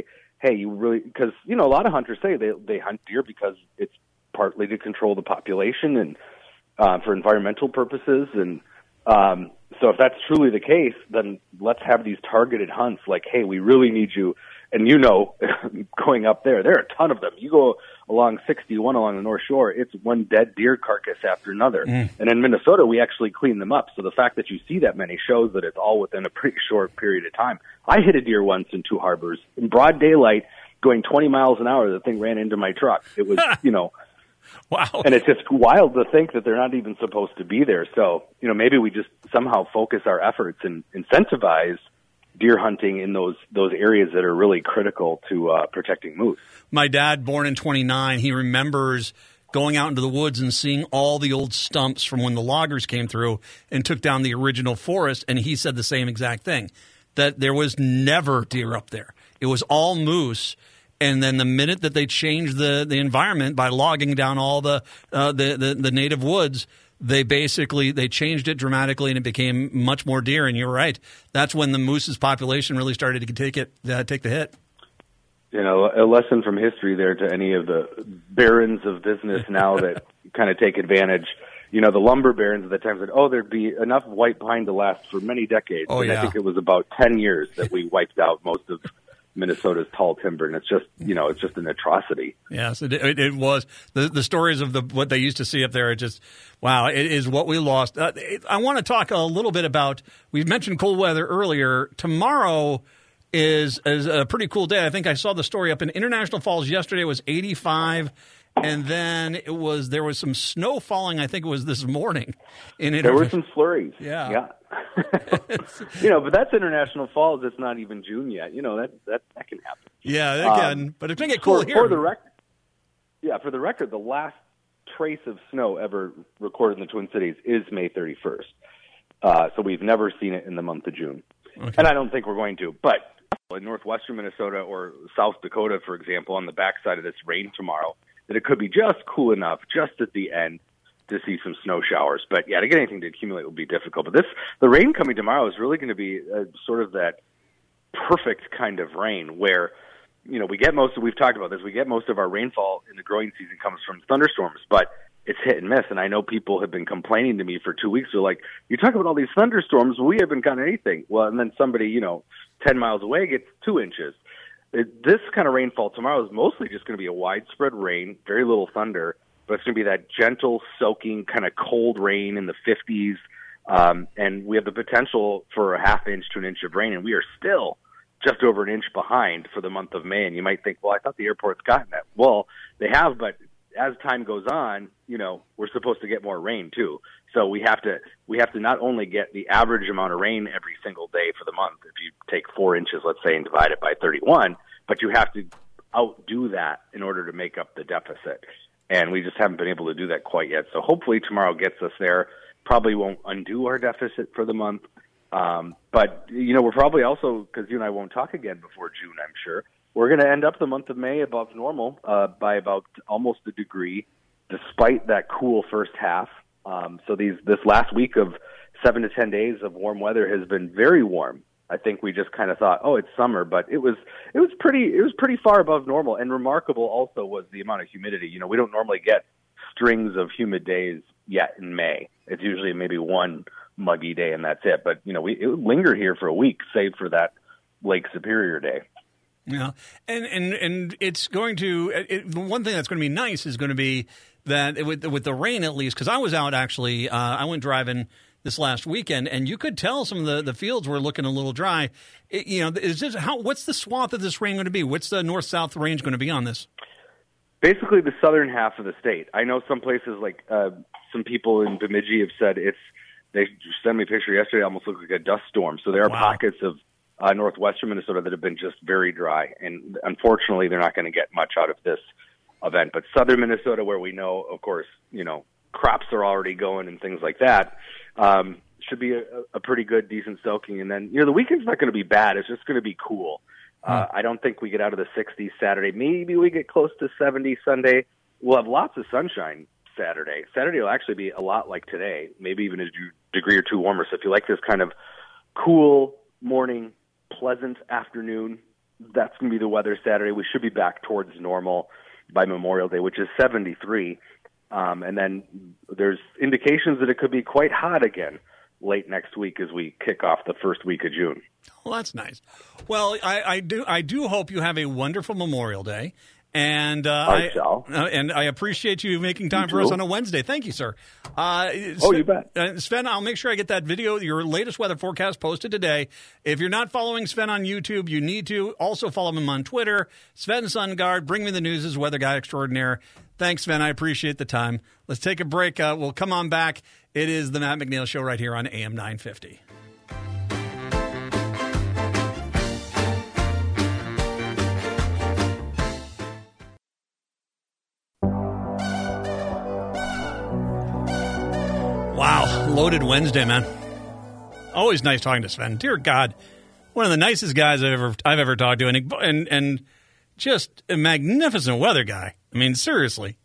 hey, you really, because, you know, a lot of hunters say they, they hunt deer because it's partly to control the population and uh, for environmental purposes. And um, so if that's truly the case, then let's have these targeted hunts like, hey, we really need you. And, you know, going up there, there are a ton of them. You go along sixty-one along the North Shore, it's one dead deer carcass after another. Mm. And in Minnesota, we actually clean them up. So the fact that you see that many shows that it's all within a pretty short period of time. I hit a deer once in Two Harbors in broad daylight going twenty miles an hour. The thing ran into my truck. It was, you know. Wow. And it's just wild to think that they're not even supposed to be there. So, you know, maybe we just somehow focus our efforts and incentivize deer hunting in those those areas that are really critical to uh, protecting moose. My dad, born in twenty-nine, he remembers going out into the woods and seeing all the old stumps from when the loggers came through and took down the original forest, and he said the same exact thing, that there was never deer up there. It was all moose. And then the minute that they changed the, the environment by logging down all the, uh, the, the the native woods, they basically they changed it dramatically, and it became much more deer. And you're right, that's when the moose's population really started to take it uh, take the hit. You know, a lesson from history there to any of the barons of business now that kind of take advantage. You know, the lumber barons at the time said, "Oh, there'd be enough white pine to last for many decades." Oh, and yeah. I think it was about ten years that we wiped out most of Minnesota's tall timber, and it's just, you know, it's just an atrocity. Yes, it, it, it was. The the stories of the what they used to see up there are just, wow, it is what we lost. Uh, it, I want to talk a little bit about, we mentioned cold weather earlier. Tomorrow is, is a pretty cool day. I think I saw the story up in International Falls yesterday. It was eighty-five, and then it was there was some snow falling, I think it was this morning. In there were some flurries. Yeah. Yeah. You know, but that's International Falls. It's not even June yet. You know, that that, that can happen. Yeah, again, um, but it's going to get cool for, here. For the record, yeah, for the record, the last trace of snow ever recorded in the Twin Cities is May thirty-first. Uh, so we've never seen it in the month of June. Okay. And I don't think we're going to. But in northwestern Minnesota or South Dakota, for example, on the backside of this rain tomorrow, that it could be just cool enough just at the end to see some snow showers. But yeah, to get anything to accumulate will be difficult. But this, the rain coming tomorrow is really going to be uh, sort of that perfect kind of rain where, you know, we get most of, we've talked about this, we get most of our rainfall in the growing season comes from thunderstorms, but it's hit and miss. And I know people have been complaining to me for two weeks. They're like, you talk about all these thunderstorms, we haven't gotten anything. Well, and then somebody, you know, ten miles away gets two inches. It, this kind of rainfall tomorrow is mostly just going to be a widespread rain, very little thunder, but it's going to be that gentle, soaking, kind of cold rain in the fifties. Um, and we have the potential for a half inch to an inch of rain, and we are still just over an inch behind for the month of May. And you might think, well, I thought the airport's gotten that. Well, they have, but as time goes on, you know, we're supposed to get more rain too. So we have to we have to not only get the average amount of rain every single day for the month, if you take four inches, let's say, and divide it by thirty-one, but you have to outdo that in order to make up the deficit. And we just haven't been able to do that quite yet. So hopefully tomorrow gets us there. Probably won't undo our deficit for the month. Um, but, you know, we're probably also, because you and I won't talk again before June, I'm sure, we're going to end up the month of May above normal uh, by about almost a degree, despite that cool first half. Um, so these this last week of seven to ten days of warm weather has been very warm. I think we just kind of thought, oh, it's summer, but it was it was pretty it was pretty far above normal. And remarkable also was the amount of humidity. You know, we don't normally get strings of humid days yet in May. It's usually maybe one muggy day and that's it. But you know, we it would linger here for a week, save for that Lake Superior day. Yeah, and and and it's going to it, one thing that's going to be nice is going to be that it, with with the rain at least, because I was out actually, uh, I went driving this last weekend, and you could tell some of the, the fields were looking a little dry. It, you know, is this how? What's the swath of this rain going to be? What's the north-south range going to be on this? Basically, the southern half of the state. I know some places like uh, some people in Bemidji have said it's. They sent me a picture yesterday. It almost looked like a dust storm. So there are wow. pockets of uh, northwestern Minnesota that have been just very dry, and unfortunately, they're not going to get much out of this event. But southern Minnesota, where we know, of course, you know, crops are already going and things like that. Um, should be a, a pretty good, decent soaking. And then, you know, the weekend's not going to be bad. It's just going to be cool. Uh, I don't think we get out of the sixties Saturday. Maybe we get close to seventy Sunday. We'll have lots of sunshine Saturday. Saturday will actually be a lot like today, maybe even a degree or two warmer. So if you like this kind of cool morning, pleasant afternoon that's going to be the weather Saturday. We should be back towards normal by Memorial Day, which is seventy-three. Um, and then there's indications that it could be quite hot again late next week as we kick off the first week of June. Well, that's nice. Well, I, I do I do hope you have a wonderful Memorial Day. And uh, I shall. Uh, and I appreciate you making time You for us too. on a Wednesday. Thank you, sir. Uh, Oh, Sven, you bet. Uh, Sven, I'll make sure I get that video, your latest weather forecast posted today. If you're not following Sven on YouTube, you need to. Also follow him on Twitter. Sven Sundgaard, Bring Me the News, is weather guy extraordinaire. Thanks, Sven. I appreciate the time. Let's take a break. Uh, we'll come on back. It is the Matt McNeil Show right here on A M nine fifty. Wow, loaded Wednesday, man. Always nice talking to Sven. Dear God, one of the nicest guys I've ever I've ever talked to, and and and just a magnificent weather guy. I mean, seriously,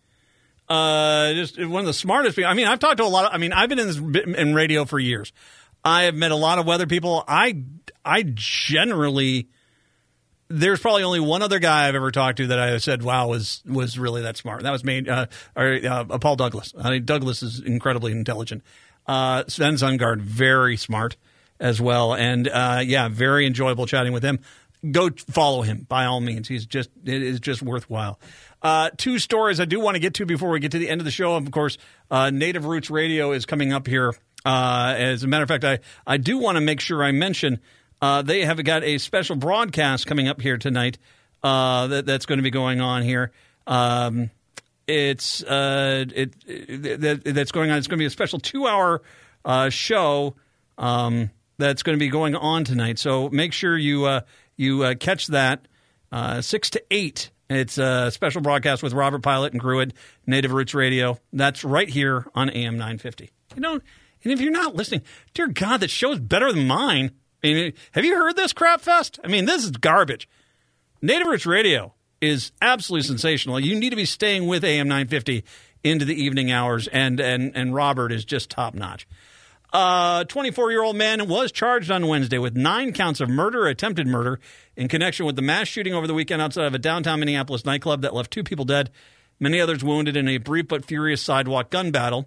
uh, just one of the smartest people. I mean, I've talked to a lot of. I mean, I've been in this in radio for years. I have met a lot of weather people. I I generally. There's probably only one other guy I've ever talked to that I said, "Wow, was was really that smart." That was made, uh, or uh, Paul Douglas. I mean, Douglas is incredibly intelligent. Uh, Sven Sundgaard, very smart as well, and uh, yeah, very enjoyable chatting with him. Go follow him by all means. He's just it is just worthwhile. Uh, two stories I do want to get to before we get to the end of the show. Of course, uh, Native Roots Radio is coming up here. Uh, as a matter of fact, I I do want to make sure I mention. Uh, they have got a special broadcast coming up here tonight uh, that, that's going to be going on here. Um, it's uh, it, it that, that's going on. It's going to be a special two-hour uh, show um, that's going to be going on tonight. So make sure you uh, you uh, catch that uh, six to eight. It's a special broadcast with Robert Pilot and crew at Native Roots Radio. That's right here on A M nine fifty. You know, and if you're not listening, dear God, that show's better than mine. I mean, have you heard this crap fest? I mean, this is garbage. Native Roots Radio is absolutely sensational. You need to be staying with A M nine fifty into the evening hours, and and, and Robert is just top-notch. A uh, twenty-four-year-old man was charged on Wednesday with nine counts of murder or attempted murder in connection with the mass shooting over the weekend outside of a downtown Minneapolis nightclub that left two people dead, many others wounded in a brief but furious sidewalk gun battle.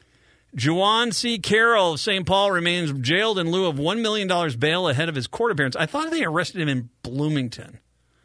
Juwan C. Carroll of Saint Paul remains jailed in lieu of one million dollars bail ahead of his court appearance. I thought they arrested him in Bloomington.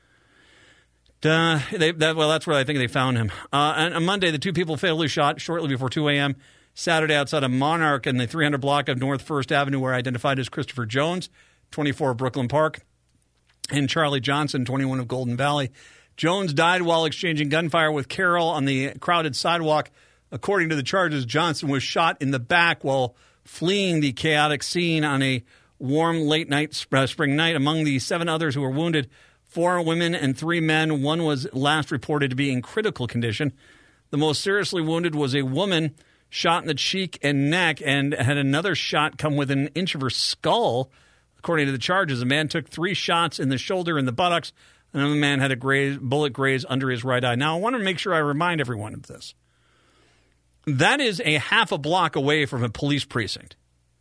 Uh, they, that, well, that's where I think they found him. Uh, and on Monday, the two people fatally shot shortly before two a.m. Saturday outside of Monarch in the three hundred block of North First Avenue were identified as Christopher Jones, twenty-four of Brooklyn Park, and Charlie Johnson, twenty-one of Golden Valley. Jones died while exchanging gunfire with Carroll on the crowded sidewalk. According to the charges, Johnson was shot in the back while fleeing the chaotic scene on a warm late-night uh, spring night. Among the seven others who were wounded, four women and three men. One was last reported to be in critical condition. The most seriously wounded was a woman shot in the cheek and neck and had another shot come within an inch of her skull. According to the charges, a man took three shots in the shoulder and the buttocks. Another man had a graze, bullet graze under his right eye. Now, I want to make sure I remind everyone of this. That is a half a block away from a police precinct.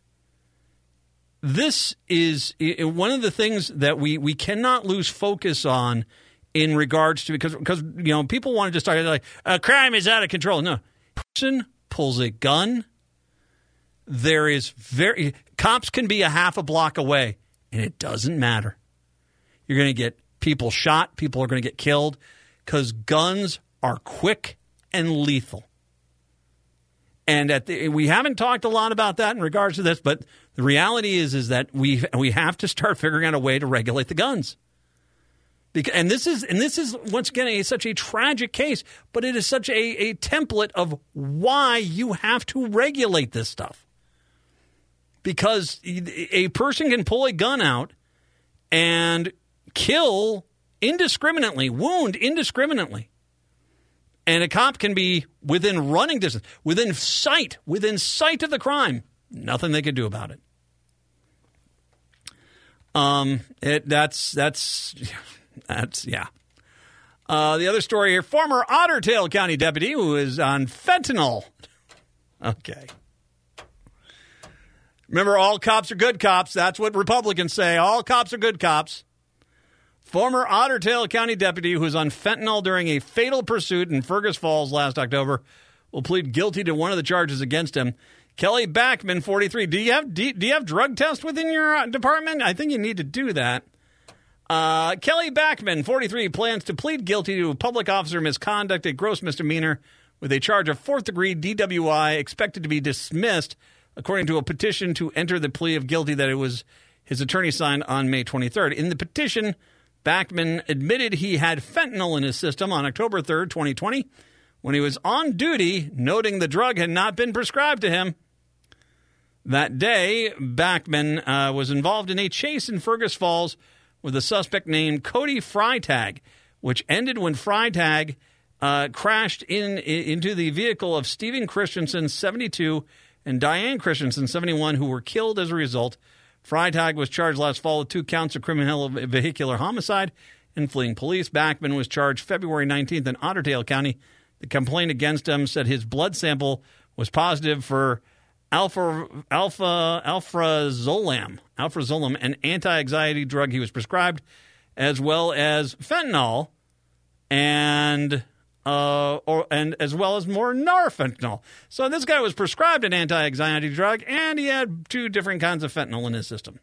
This is one of the things that we, we cannot lose focus on in regards to, because, because you know, people want to just start like, uh, crime is out of control. No. Person pulls a gun. There is very, cops can be a half a block away, and it doesn't matter. You're going to get people shot. People are going to get killed because guns are quick and lethal. And at the, we haven't talked a lot about that in regards to this, but the reality is is that we we have to start figuring out a way to regulate the guns. Because, and this is and this is once again a, such a tragic case, but it is such a, a template of why you have to regulate this stuff. Because a person can pull a gun out and kill indiscriminately, wound indiscriminately. And a cop can be within running distance, within sight, within sight of the crime. Nothing they can do about it. Um, it that's that's that's yeah. Uh, the other story here: former Otter Tail County deputy who is on fentanyl. Okay. Remember, all cops are good cops. That's what Republicans say. All cops are good cops. Former Otter Tail County deputy who was on fentanyl during a fatal pursuit in Fergus Falls last October will plead guilty to one of the charges against him. Kelly Backman, forty-three. Do you have do, do you have drug tests within your uh, department? I think you need to do that. Uh, Kelly Backman, forty-three, plans to plead guilty to public officer misconduct, a gross misdemeanor, with a charge of fourth-degree D W I expected to be dismissed, according to a petition to enter the plea of guilty that it was his attorney signed on May twenty-third. In the petition, Backman admitted he had fentanyl in his system on October third, twenty twenty, when he was on duty, noting the drug had not been prescribed to him. That day, Backman uh, was involved in a chase in Fergus Falls with a suspect named Cody Freitag, which ended when Freitag uh, crashed in, in into the vehicle of Stephen Christensen, seventy-two, and Diane Christensen, seventy-one, who were killed as a result. Freitag was charged last fall with two counts of criminal vehicular homicide and fleeing police. Backman was charged February nineteenth in Otter Tail County. The complaint against him said his blood sample was positive for alpha alpha alprazolam, alprazolam, an anti-anxiety drug he was prescribed, as well as fentanyl, and uh, or and as well as more norfentanyl. So this guy was prescribed an anti-anxiety drug, and he had two different kinds of fentanyl in his system.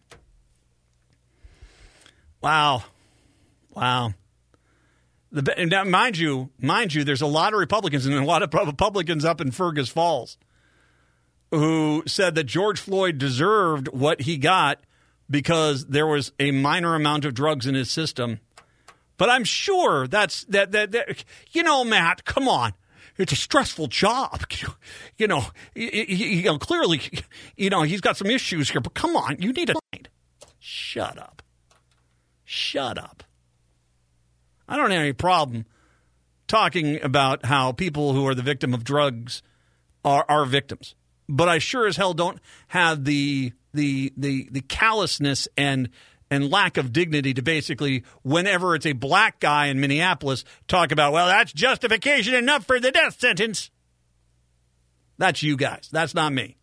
Wow, wow. The, now, mind you, mind you, there's a lot of Republicans and a lot of Republicans up in Fergus Falls who said that George Floyd deserved what he got because there was a minor amount of drugs in his system. But I'm sure that's that that, that you know, Matt, come on. It's a stressful job. You know, you, you know, clearly, you know, he's got some issues here, but come on, you need a shut up. Shut up. I don't have any problem talking about how people who are the victim of drugs are, are victims. But I sure as hell don't have the the the the callousness and and lack of dignity to basically, whenever it's a black guy in Minneapolis, talk about, well, that's justification enough for the death sentence. That's you guys. That's not me.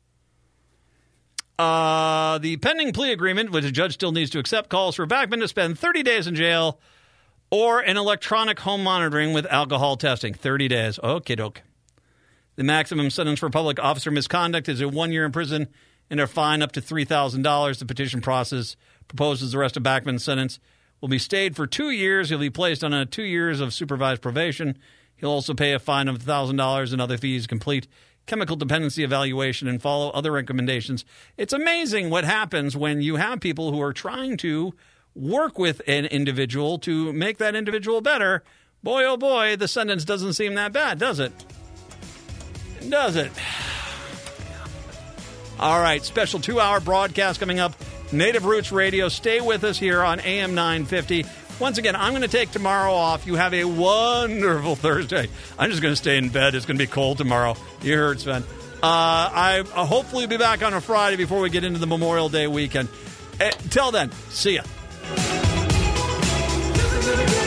Uh, the pending plea agreement, which the judge still needs to accept, calls for Backman to spend thirty days in jail or in electronic home monitoring with alcohol testing. thirty days. Okay, doke. The maximum sentence for public officer misconduct is a one year in prison and a fine up to three thousand dollars. The petition process proposes the rest of Backman's sentence will be stayed for two years. He'll be placed on a two years of supervised probation. He'll also pay a fine of one thousand dollars and other fees, complete chemical dependency evaluation, and follow other recommendations. It's amazing what happens when you have people who are trying to work with an individual to make that individual better. Boy, oh boy, the sentence doesn't seem that bad, does it? Does it? All right, special two-hour broadcast coming up. Native Roots Radio. Stay with us here on A M nine fifty. Once again, I'm going to take tomorrow off. You have a wonderful Thursday. I'm just going to stay in bed. It's going to be cold tomorrow. You heard, Sven. Uh, I uh, hopefully be back on a Friday before we get into the Memorial Day weekend. Uh, till then, see ya.